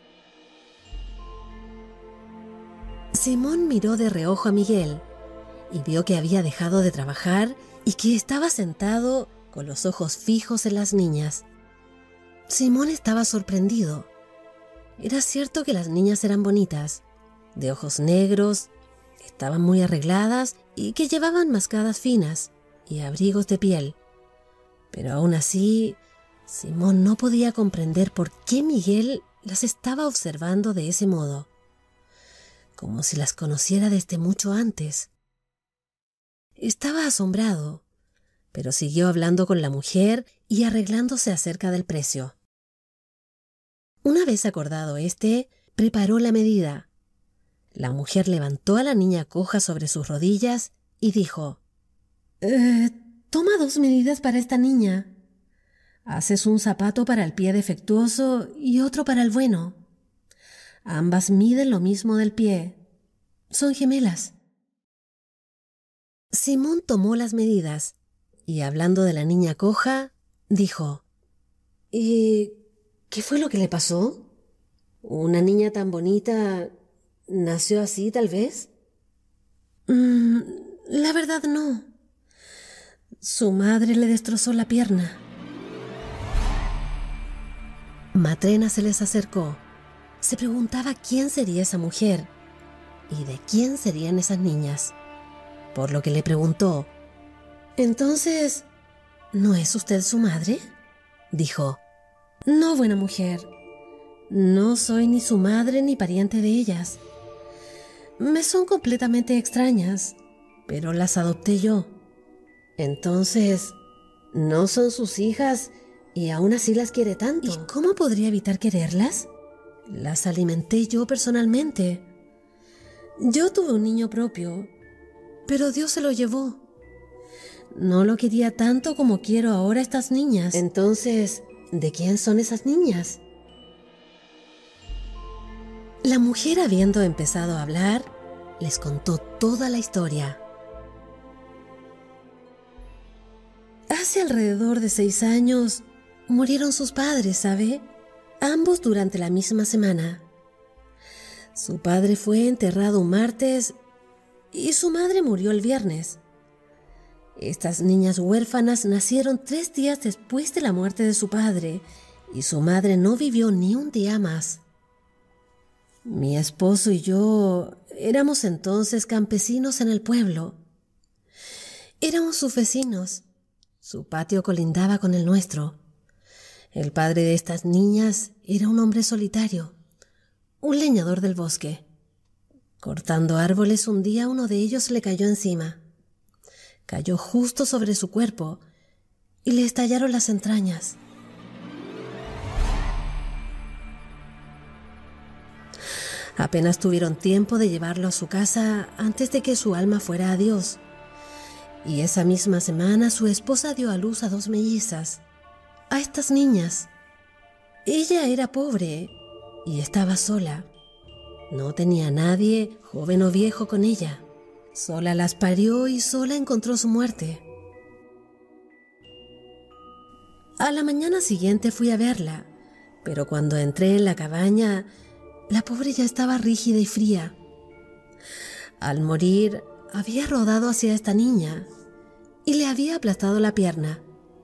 Simón miró de reojo a Miguel y vio que había dejado de trabajar y que estaba sentado con los ojos fijos en las niñas. Simón estaba sorprendido. Era cierto que las niñas eran bonitas, de ojos negros, estaban muy arregladas y que llevaban mascadas finas y abrigos de piel. Pero aún así, Simón no podía comprender por qué Miguel las estaba observando de ese modo, como si las conociera desde mucho antes. Estaba asombrado, pero siguió hablando con la mujer y arreglándose acerca del precio. Una vez acordado preparó la medida. La mujer levantó a la niña coja sobre sus rodillas y dijo: «Toma 2 medidas para esta niña. Haces un zapato para el pie defectuoso y otro para el bueno. Ambas miden lo mismo del pie. Son gemelas». Simón tomó las medidas y, hablando de la niña coja, dijo: «¿Y qué fue lo que le pasó? ¿Una niña tan bonita nació así, tal vez?» La verdad no. Su madre le destrozó la pierna». Matrena se les acercó. Se preguntaba quién sería esa mujer y de quién serían esas niñas, por lo que le preguntó: «Entonces, ¿no es usted su madre?», dijo. «No, buena mujer. No soy ni su madre ni pariente de ellas. Me son completamente extrañas, pero las adopté yo». «Entonces, ¿no son sus hijas y aún así las quiere tanto?». «¿Y cómo podría evitar quererlas? Las alimenté yo personalmente. Yo tuve un niño propio, pero Dios se lo llevó. No lo quería tanto como quiero ahora estas niñas». «Entonces, ¿de quién son esas niñas?». La mujer, habiendo empezado a hablar, les contó toda la historia. «Hace alrededor de 6 años murieron sus padres, ¿sabe? Ambos durante la misma semana. Su padre fue enterrado un martes y su madre murió el viernes. Estas niñas huérfanas nacieron 3 días después de la muerte de su padre y su madre no vivió ni un día más. Mi esposo y yo éramos entonces campesinos en el pueblo. Éramos sus vecinos. Su patio colindaba con el nuestro. El padre de estas niñas era un hombre solitario, un leñador del bosque. Cortando árboles, un día uno de ellos le cayó encima. Cayó justo sobre su cuerpo y le estallaron las entrañas. Apenas tuvieron tiempo de llevarlo a su casa antes de que su alma fuera a Dios. Y esa misma semana su esposa dio a luz a 2 mellizas, a estas niñas. Ella era pobre y estaba sola. No tenía a nadie, joven o viejo, con ella. Sola las parió y sola encontró su muerte. A la mañana siguiente fui a verla, pero cuando entré en la cabaña, la pobre ya estaba rígida y fría. Al morir, había rodado hacia esta niña y le había aplastado la pierna.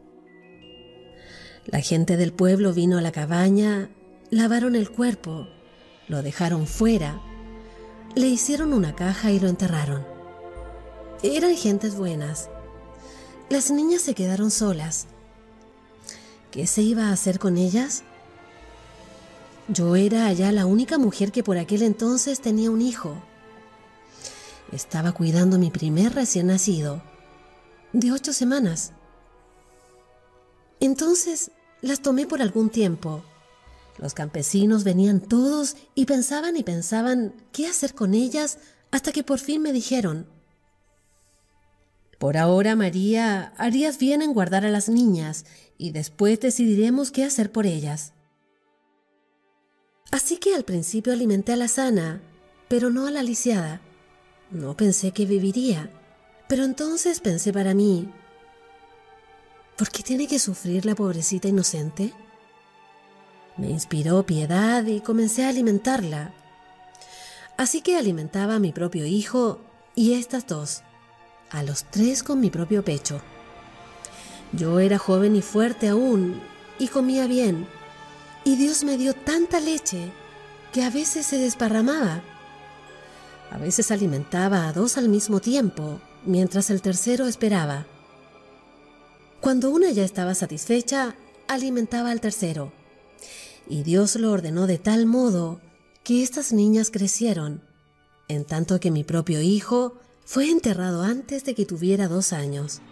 La gente del pueblo vino a la cabaña, lavaron el cuerpo, lo dejaron fuera, le hicieron una caja y lo enterraron. Eran gentes buenas. Las niñas se quedaron solas. ¿Qué se iba a hacer con ellas? Yo era allá la única mujer que por aquel entonces tenía un hijo. Estaba cuidando mi primer recién nacido, de 8 semanas. Entonces las tomé por algún tiempo. Los campesinos venían todos y pensaban qué hacer con ellas, hasta que por fin me dijeron: por ahora, María, harías bien en guardar a las niñas y después decidiremos qué hacer por ellas. Así que al principio alimenté a la sana, pero no a la lisiada. No pensé que viviría, pero entonces pensé para mí: ¿por qué tiene que sufrir la pobrecita inocente? Me inspiró piedad y comencé a alimentarla. Así que alimentaba a mi propio hijo y estas dos, a los 3 con mi propio pecho. Yo era joven y fuerte aún, y comía bien, y Dios me dio tanta leche que a veces se desparramaba. A veces alimentaba a 2 al mismo tiempo, mientras el tercero esperaba. Cuando una ya estaba satisfecha, alimentaba al tercero, y Dios lo ordenó de tal modo que estas niñas crecieron, en tanto que mi propio hijo fue enterrado antes de que tuviera 2 años.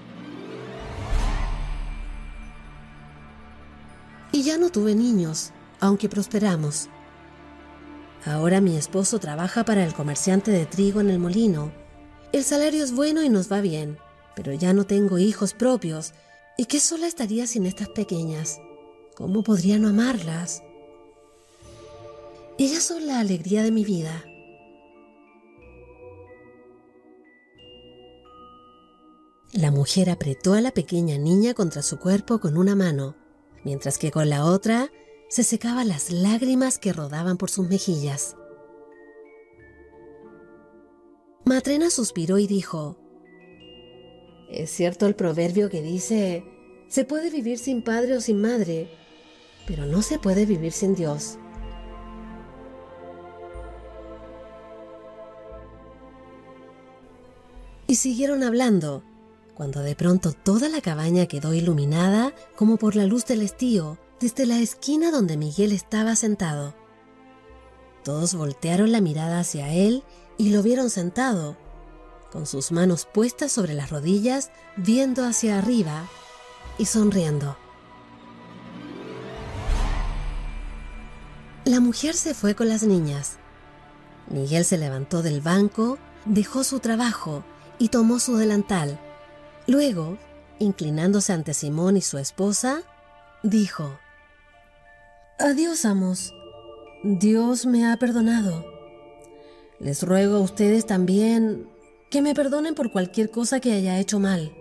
Y ya no tuve niños, aunque prosperamos. Ahora mi esposo trabaja para el comerciante de trigo en el molino. El salario es bueno y nos va bien, pero ya no tengo hijos propios. ¿Y qué sola estaría sin estas pequeñas? ¿Cómo podría no amarlas? Ellas son la alegría de mi vida. La mujer apretó a la pequeña niña contra su cuerpo con una mano, mientras que con la otra se secaba las lágrimas que rodaban por sus mejillas. Matrena suspiró y dijo: es cierto el proverbio que dice: se puede vivir sin padre o sin madre, pero no se puede vivir sin Dios. Y siguieron hablando, cuando de pronto toda la cabaña quedó iluminada como por la luz del estío desde la esquina donde Miguel estaba sentado. Todos voltearon la mirada hacia él y lo vieron sentado, con sus manos puestas sobre las rodillas, viendo hacia arriba y sonriendo. La mujer se fue con las niñas. Miguel se levantó del banco, dejó su trabajo y tomó su delantal. Luego, inclinándose ante Simón y su esposa, dijo: adiós, amos. Dios me ha perdonado. Les ruego a ustedes también que me perdonen por cualquier cosa que haya hecho mal.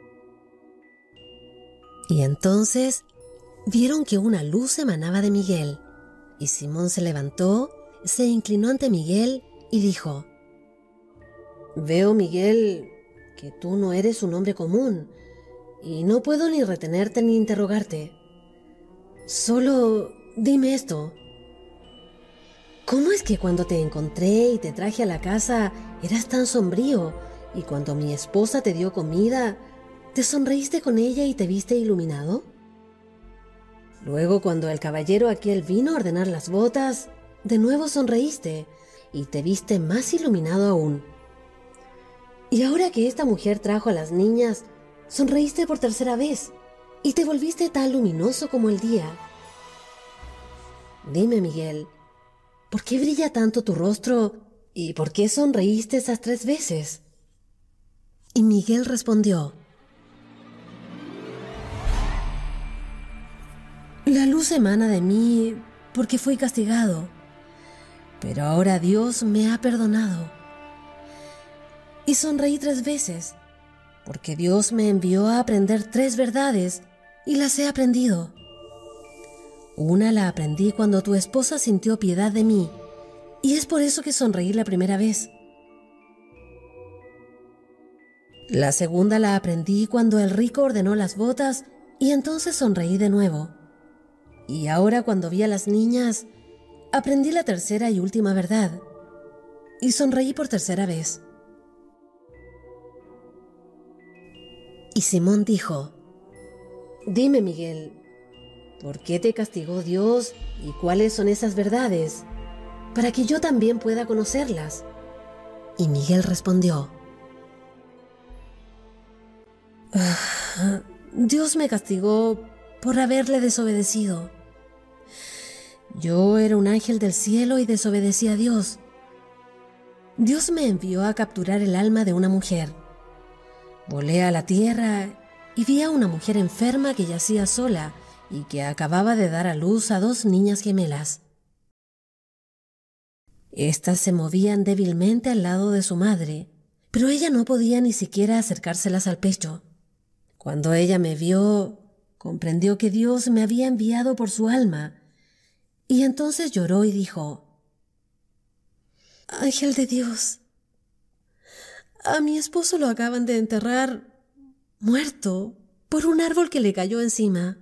Y entonces vieron que una luz emanaba de Miguel, y Simón se levantó, se inclinó ante Miguel y dijo: veo, Miguel, que tú no eres un hombre común, y no puedo ni retenerte ni interrogarte. Solo dime esto: ¿cómo es que cuando te encontré y te traje a la casa eras tan sombrío, y cuando mi esposa te dio comida, te sonreíste con ella y te viste iluminado? Luego, cuando el caballero aquel vino a ordenar las botas, de nuevo sonreíste y te viste más iluminado aún. Y ahora que esta mujer trajo a las niñas, sonreíste por 3ª vez y te volviste tan luminoso como el día. Dime, Miguel, ¿por qué brilla tanto tu rostro y por qué sonreíste esas 3 veces? Y Miguel respondió: La luz emana de mí porque fui castigado, pero ahora Dios me ha perdonado. Y sonreí 3 veces, porque Dios me envió a aprender 3 verdades y las he aprendido. Una la aprendí cuando tu esposa sintió piedad de mí, y es por eso que sonreí la primera vez. La segunda la aprendí cuando el rico ordenó las botas y entonces sonreí de nuevo. Y ahora cuando vi a las niñas, aprendí la tercera y última verdad y sonreí por 3ª vez. Y Simón dijo: Dime, Miguel, ¿por qué te castigó Dios y cuáles son esas verdades? Para que yo también pueda conocerlas. Y Miguel respondió: Dios me castigó por haberle desobedecido. Yo era un ángel del cielo y desobedecí a Dios. Dios me envió a capturar el alma de una mujer. Volé a la tierra y vi a una mujer enferma que yacía sola y que acababa de dar a luz a 2 niñas gemelas. Estas se movían débilmente al lado de su madre, pero ella no podía ni siquiera acercárselas al pecho. Cuando ella me vio, comprendió que Dios me había enviado por su alma, y entonces lloró y dijo: Ángel de Dios, a mi esposo lo acaban de enterrar muerto por un árbol que le cayó encima.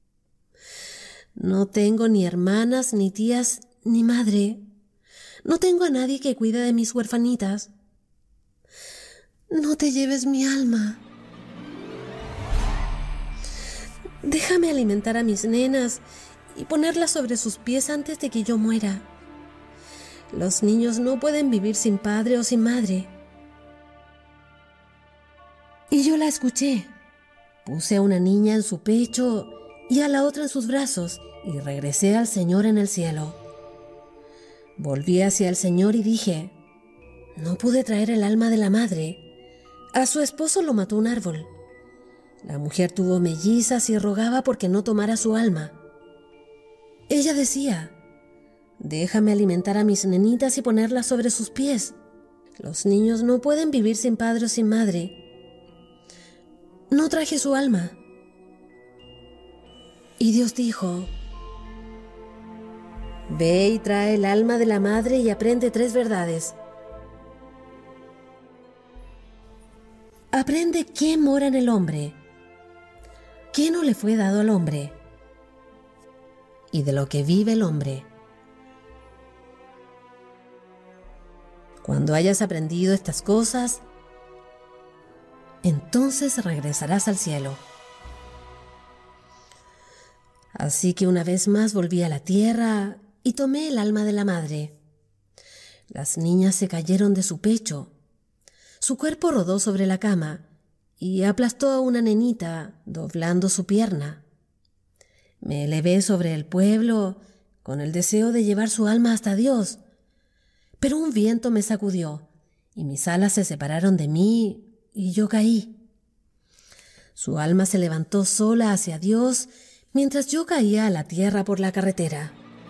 No tengo ni hermanas, ni tías, ni madre. No tengo a nadie que cuide de mis huerfanitas. No te lleves mi alma. Déjame alimentar a mis nenas y ponerlas sobre sus pies antes de que yo muera. Los niños no pueden vivir sin padre o sin madre. Y yo la escuché. Puse a una niña en su pecho y a la otra en sus brazos y regresé al Señor en el cielo. Volví hacia el Señor y dije: no pude traer el alma de la madre. A su esposo lo mató un árbol. La mujer tuvo mellizas y rogaba porque no tomara su alma. Ella decía: déjame alimentar a mis nenitas y ponerlas sobre sus pies. Los niños no pueden vivir sin padre o sin madre. No traje su alma. Y Dios dijo: ve y trae el alma de la madre y aprende 3 verdades. Aprende qué mora en el hombre, qué no le fue dado al hombre, y de lo que vive el hombre. Cuando hayas aprendido estas cosas, entonces regresarás al cielo. Así que una vez más volví a la tierra y tomé el alma de la madre. Las niñas se cayeron de su pecho. Su cuerpo rodó sobre la cama y aplastó a una nenita, doblando su pierna. Me elevé sobre el pueblo con el deseo de llevar su alma hasta Dios, pero un viento me sacudió y mis alas se separaron de mí y yo caí. Su alma se levantó sola hacia Dios mientras yo caía a la tierra por la carretera.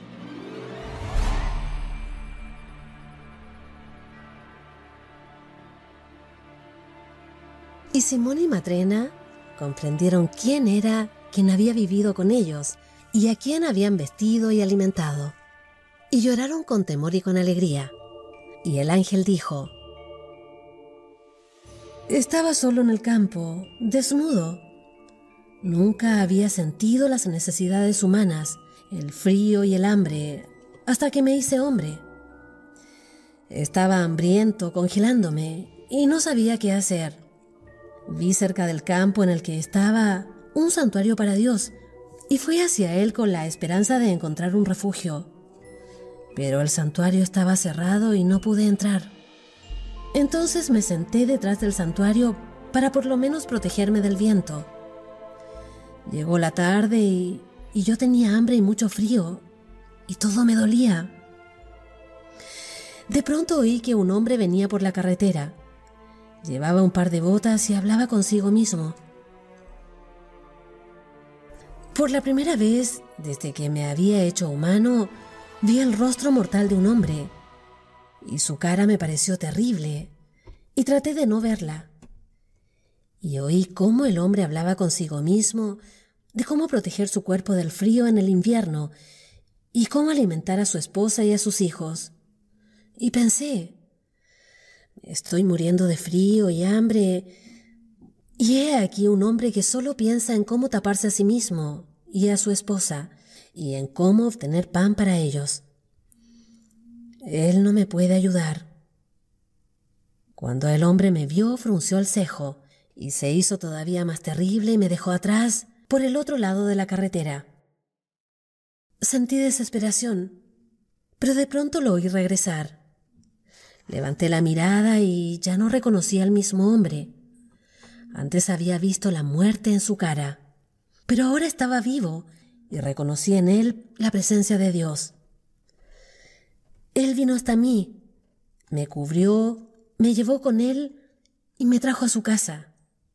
Y Simón y Matrena comprendieron quién era quien había vivido con ellos y a quién habían vestido y alimentado. Y lloraron con temor y con alegría. Y el ángel dijo: estaba solo en el campo, desnudo. Nunca había sentido las necesidades humanas, el frío y el hambre, hasta que me hice hombre. Estaba hambriento, congelándome, y no sabía qué hacer. Vi cerca del campo en el que estaba un santuario para Dios, y fui hacia él con la esperanza de encontrar un refugio. Pero el santuario estaba cerrado y no pude entrar. Entonces me senté detrás del santuario para por lo menos protegerme del viento. Llegó la tarde y yo tenía hambre y mucho frío, y todo me dolía. De pronto oí que un hombre venía por la carretera. Llevaba un par de botas y hablaba consigo mismo. Por la primera vez, desde que me había hecho humano, vi el rostro mortal de un hombre, y su cara me pareció terrible, y traté de no verla. Y oí cómo el hombre hablaba consigo mismo, de cómo proteger su cuerpo del frío en el invierno, y cómo alimentar a su esposa y a sus hijos. Y pensé, estoy muriendo de frío y hambre, y he aquí un hombre que solo piensa en cómo taparse a sí mismo y a su esposa, y en cómo obtener pan para ellos. Él no me puede ayudar. Cuando el hombre me vio, frunció el cejo, y se hizo todavía más terrible y me dejó atrás, por el otro lado de la carretera. Sentí desesperación, pero de pronto lo oí regresar. Levanté la mirada y ya no reconocí al mismo hombre. Antes había visto la muerte en su cara, pero ahora estaba vivo y reconocí en él la presencia de Dios. Él vino hasta mí, me cubrió, me llevó con él y me trajo a su casa.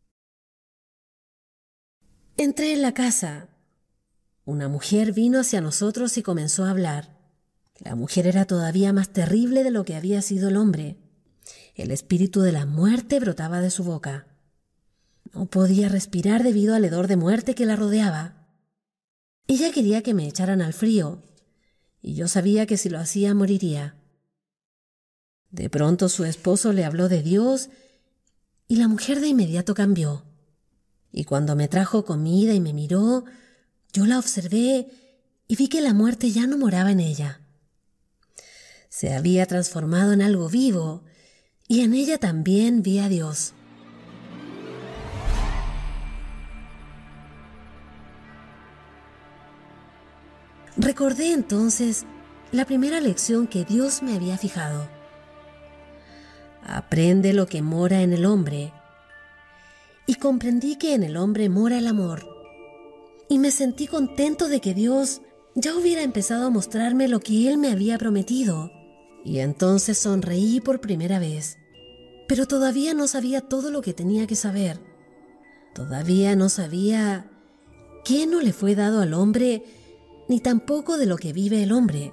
Entré en la casa. Una mujer vino hacia nosotros y comenzó a hablar. La mujer era todavía más terrible de lo que había sido el hombre. El espíritu de la muerte brotaba de su boca. No podía respirar debido al hedor de muerte que la rodeaba. Ella quería que me echaran al frío, y yo sabía que si lo hacía moriría. De pronto su esposo le habló de Dios, y la mujer de inmediato cambió. Y cuando me trajo comida y me miró, yo la observé y vi que la muerte ya no moraba en ella. Se había transformado en algo vivo, y en ella también vi a Dios. Recordé entonces la primera lección que Dios me había fijado. Aprende lo que mora en el hombre. Y comprendí que en el hombre mora el amor. Y me sentí contento de que Dios ya hubiera empezado a mostrarme lo que Él me había prometido. Y entonces sonreí por primera vez. Pero todavía no sabía todo lo que tenía que saber. Todavía no sabía qué no le fue dado al hombre, ni tampoco de lo que vive el hombre.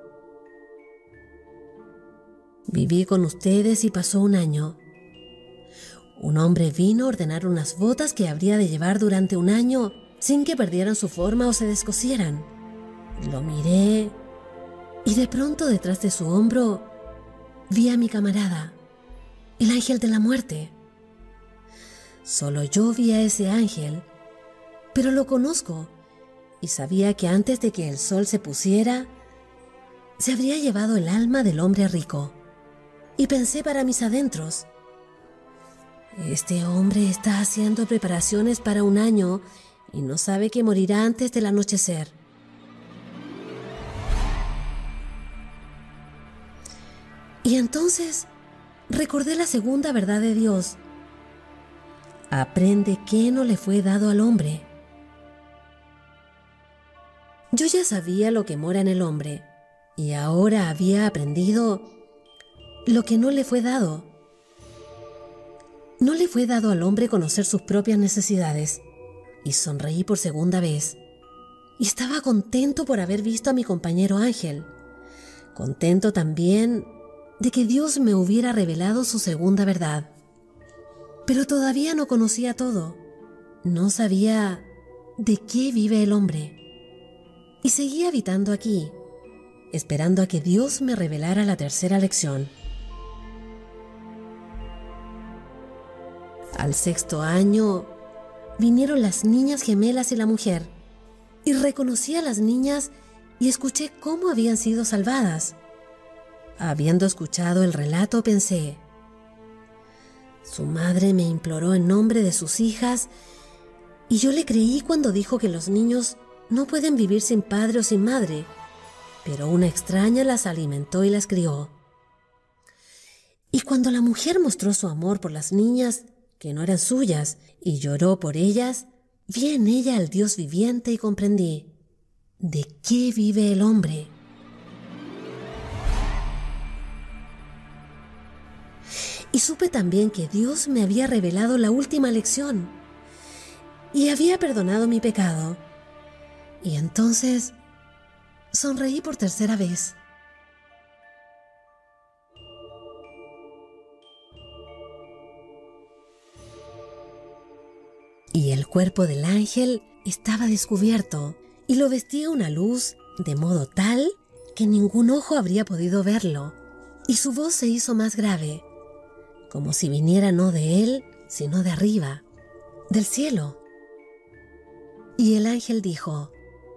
Viví con ustedes y pasó un año. Un hombre vino a ordenar unas botas que habría de llevar durante un año sin que perdieran su forma o se descosieran. Lo miré y de pronto detrás de su hombro vi a mi camarada, el ángel de la muerte. Solo yo vi a ese ángel, pero lo conozco y sabía que antes de que el sol se pusiera, se habría llevado el alma del hombre rico. Y pensé para mis adentros, este hombre está haciendo preparaciones para un año y no sabe que morirá antes del anochecer. Y entonces recordé la segunda verdad de Dios. Aprende qué no le fue dado al hombre. Yo ya sabía lo que mora en el hombre y ahora había aprendido lo que no le fue dado. No le fue dado al hombre conocer sus propias necesidades. Y sonreí por segunda vez. Y estaba contento por haber visto a mi compañero Ángel. Contento también de que Dios me hubiera revelado su segunda verdad. Pero todavía no conocía todo. No sabía de qué vive el hombre. Y seguía habitando aquí, esperando a que Dios me revelara la tercera lección. Al 6º año, vinieron las niñas gemelas y la mujer, y reconocí a las niñas y escuché cómo habían sido salvadas. Habiendo escuchado el relato, pensé, su madre me imploró en nombre de sus hijas, y yo le creí cuando dijo que los niños no pueden vivir sin padre o sin madre, pero una extraña las alimentó y las crió. Y cuando la mujer mostró su amor por las niñas, que no eran suyas, y lloró por ellas, vi en ella al Dios viviente y comprendí de qué vive el hombre. Y supe también que Dios me había revelado la última lección y había perdonado mi pecado. Y entonces sonreí por tercera vez. Y el cuerpo del ángel estaba descubierto y lo vestía una luz de modo tal que ningún ojo habría podido verlo. Y su voz se hizo más grave, como si viniera no de él, sino de arriba, del cielo. Y el ángel dijo: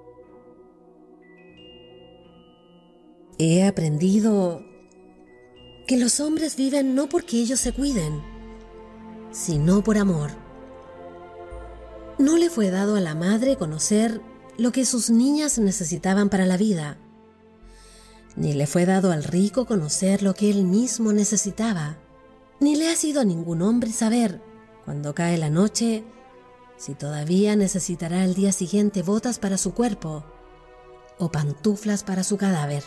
he aprendido que los hombres viven no porque ellos se cuiden, sino por amor. No le fue dado a la madre conocer lo que sus niñas necesitaban para la vida, ni le fue dado al rico conocer lo que él mismo necesitaba, ni le ha sido a ningún hombre saber, cuando cae la noche, si todavía necesitará al día siguiente botas para su cuerpo o pantuflas para su cadáver.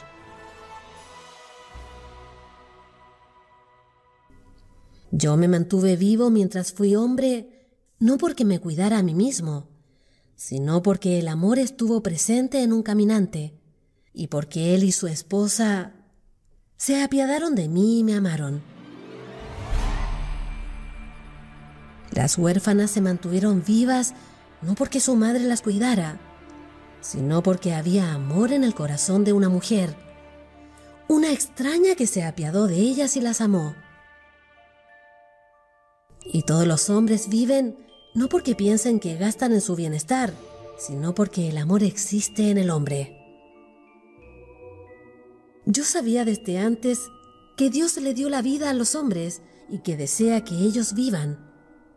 Yo me mantuve vivo mientras fui hombre, no porque me cuidara a mí mismo, sino porque el amor estuvo presente en un caminante, y porque él y su esposa se apiadaron de mí y me amaron. Las huérfanas se mantuvieron vivas no porque su madre las cuidara, sino porque había amor en el corazón de una mujer, una extraña que se apiadó de ellas y las amó. Y todos los hombres viven no porque piensen que gastan en su bienestar, sino porque el amor existe en el hombre. Yo sabía desde antes que Dios le dio la vida a los hombres y que desea que ellos vivan.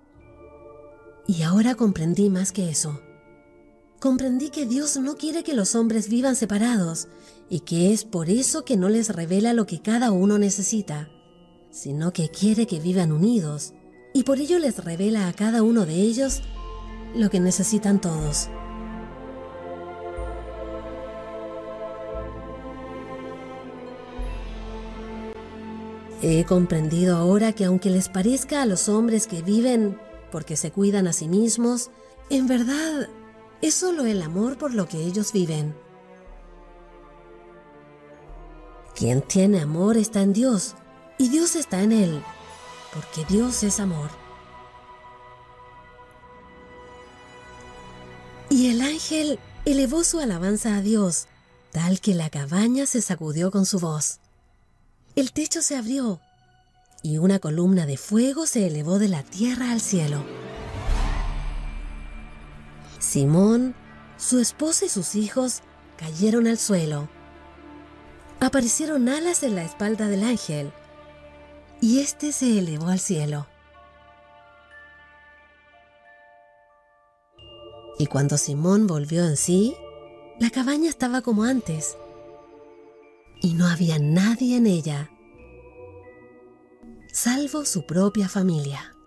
Y ahora comprendí más que eso. Comprendí que Dios no quiere que los hombres vivan separados y que es por eso que no les revela lo que cada uno necesita, sino que quiere que vivan unidos. Y por ello les revela a cada uno de ellos lo que necesitan todos. He comprendido ahora que aunque les parezca a los hombres que viven porque se cuidan a sí mismos, en verdad es solo el amor por lo que ellos viven. Quien tiene amor está en Dios y Dios está en él, porque Dios es amor. Y el ángel elevó su alabanza a Dios, tal que la cabaña se sacudió con su voz. El techo se abrió y una columna de fuego se elevó de la tierra al cielo. Simón, su esposa y sus hijos cayeron al suelo. Aparecieron alas en la espalda del ángel y éste se elevó al cielo. Y cuando Simón volvió en sí, la cabaña estaba como antes, y no había nadie en ella, salvo su propia familia.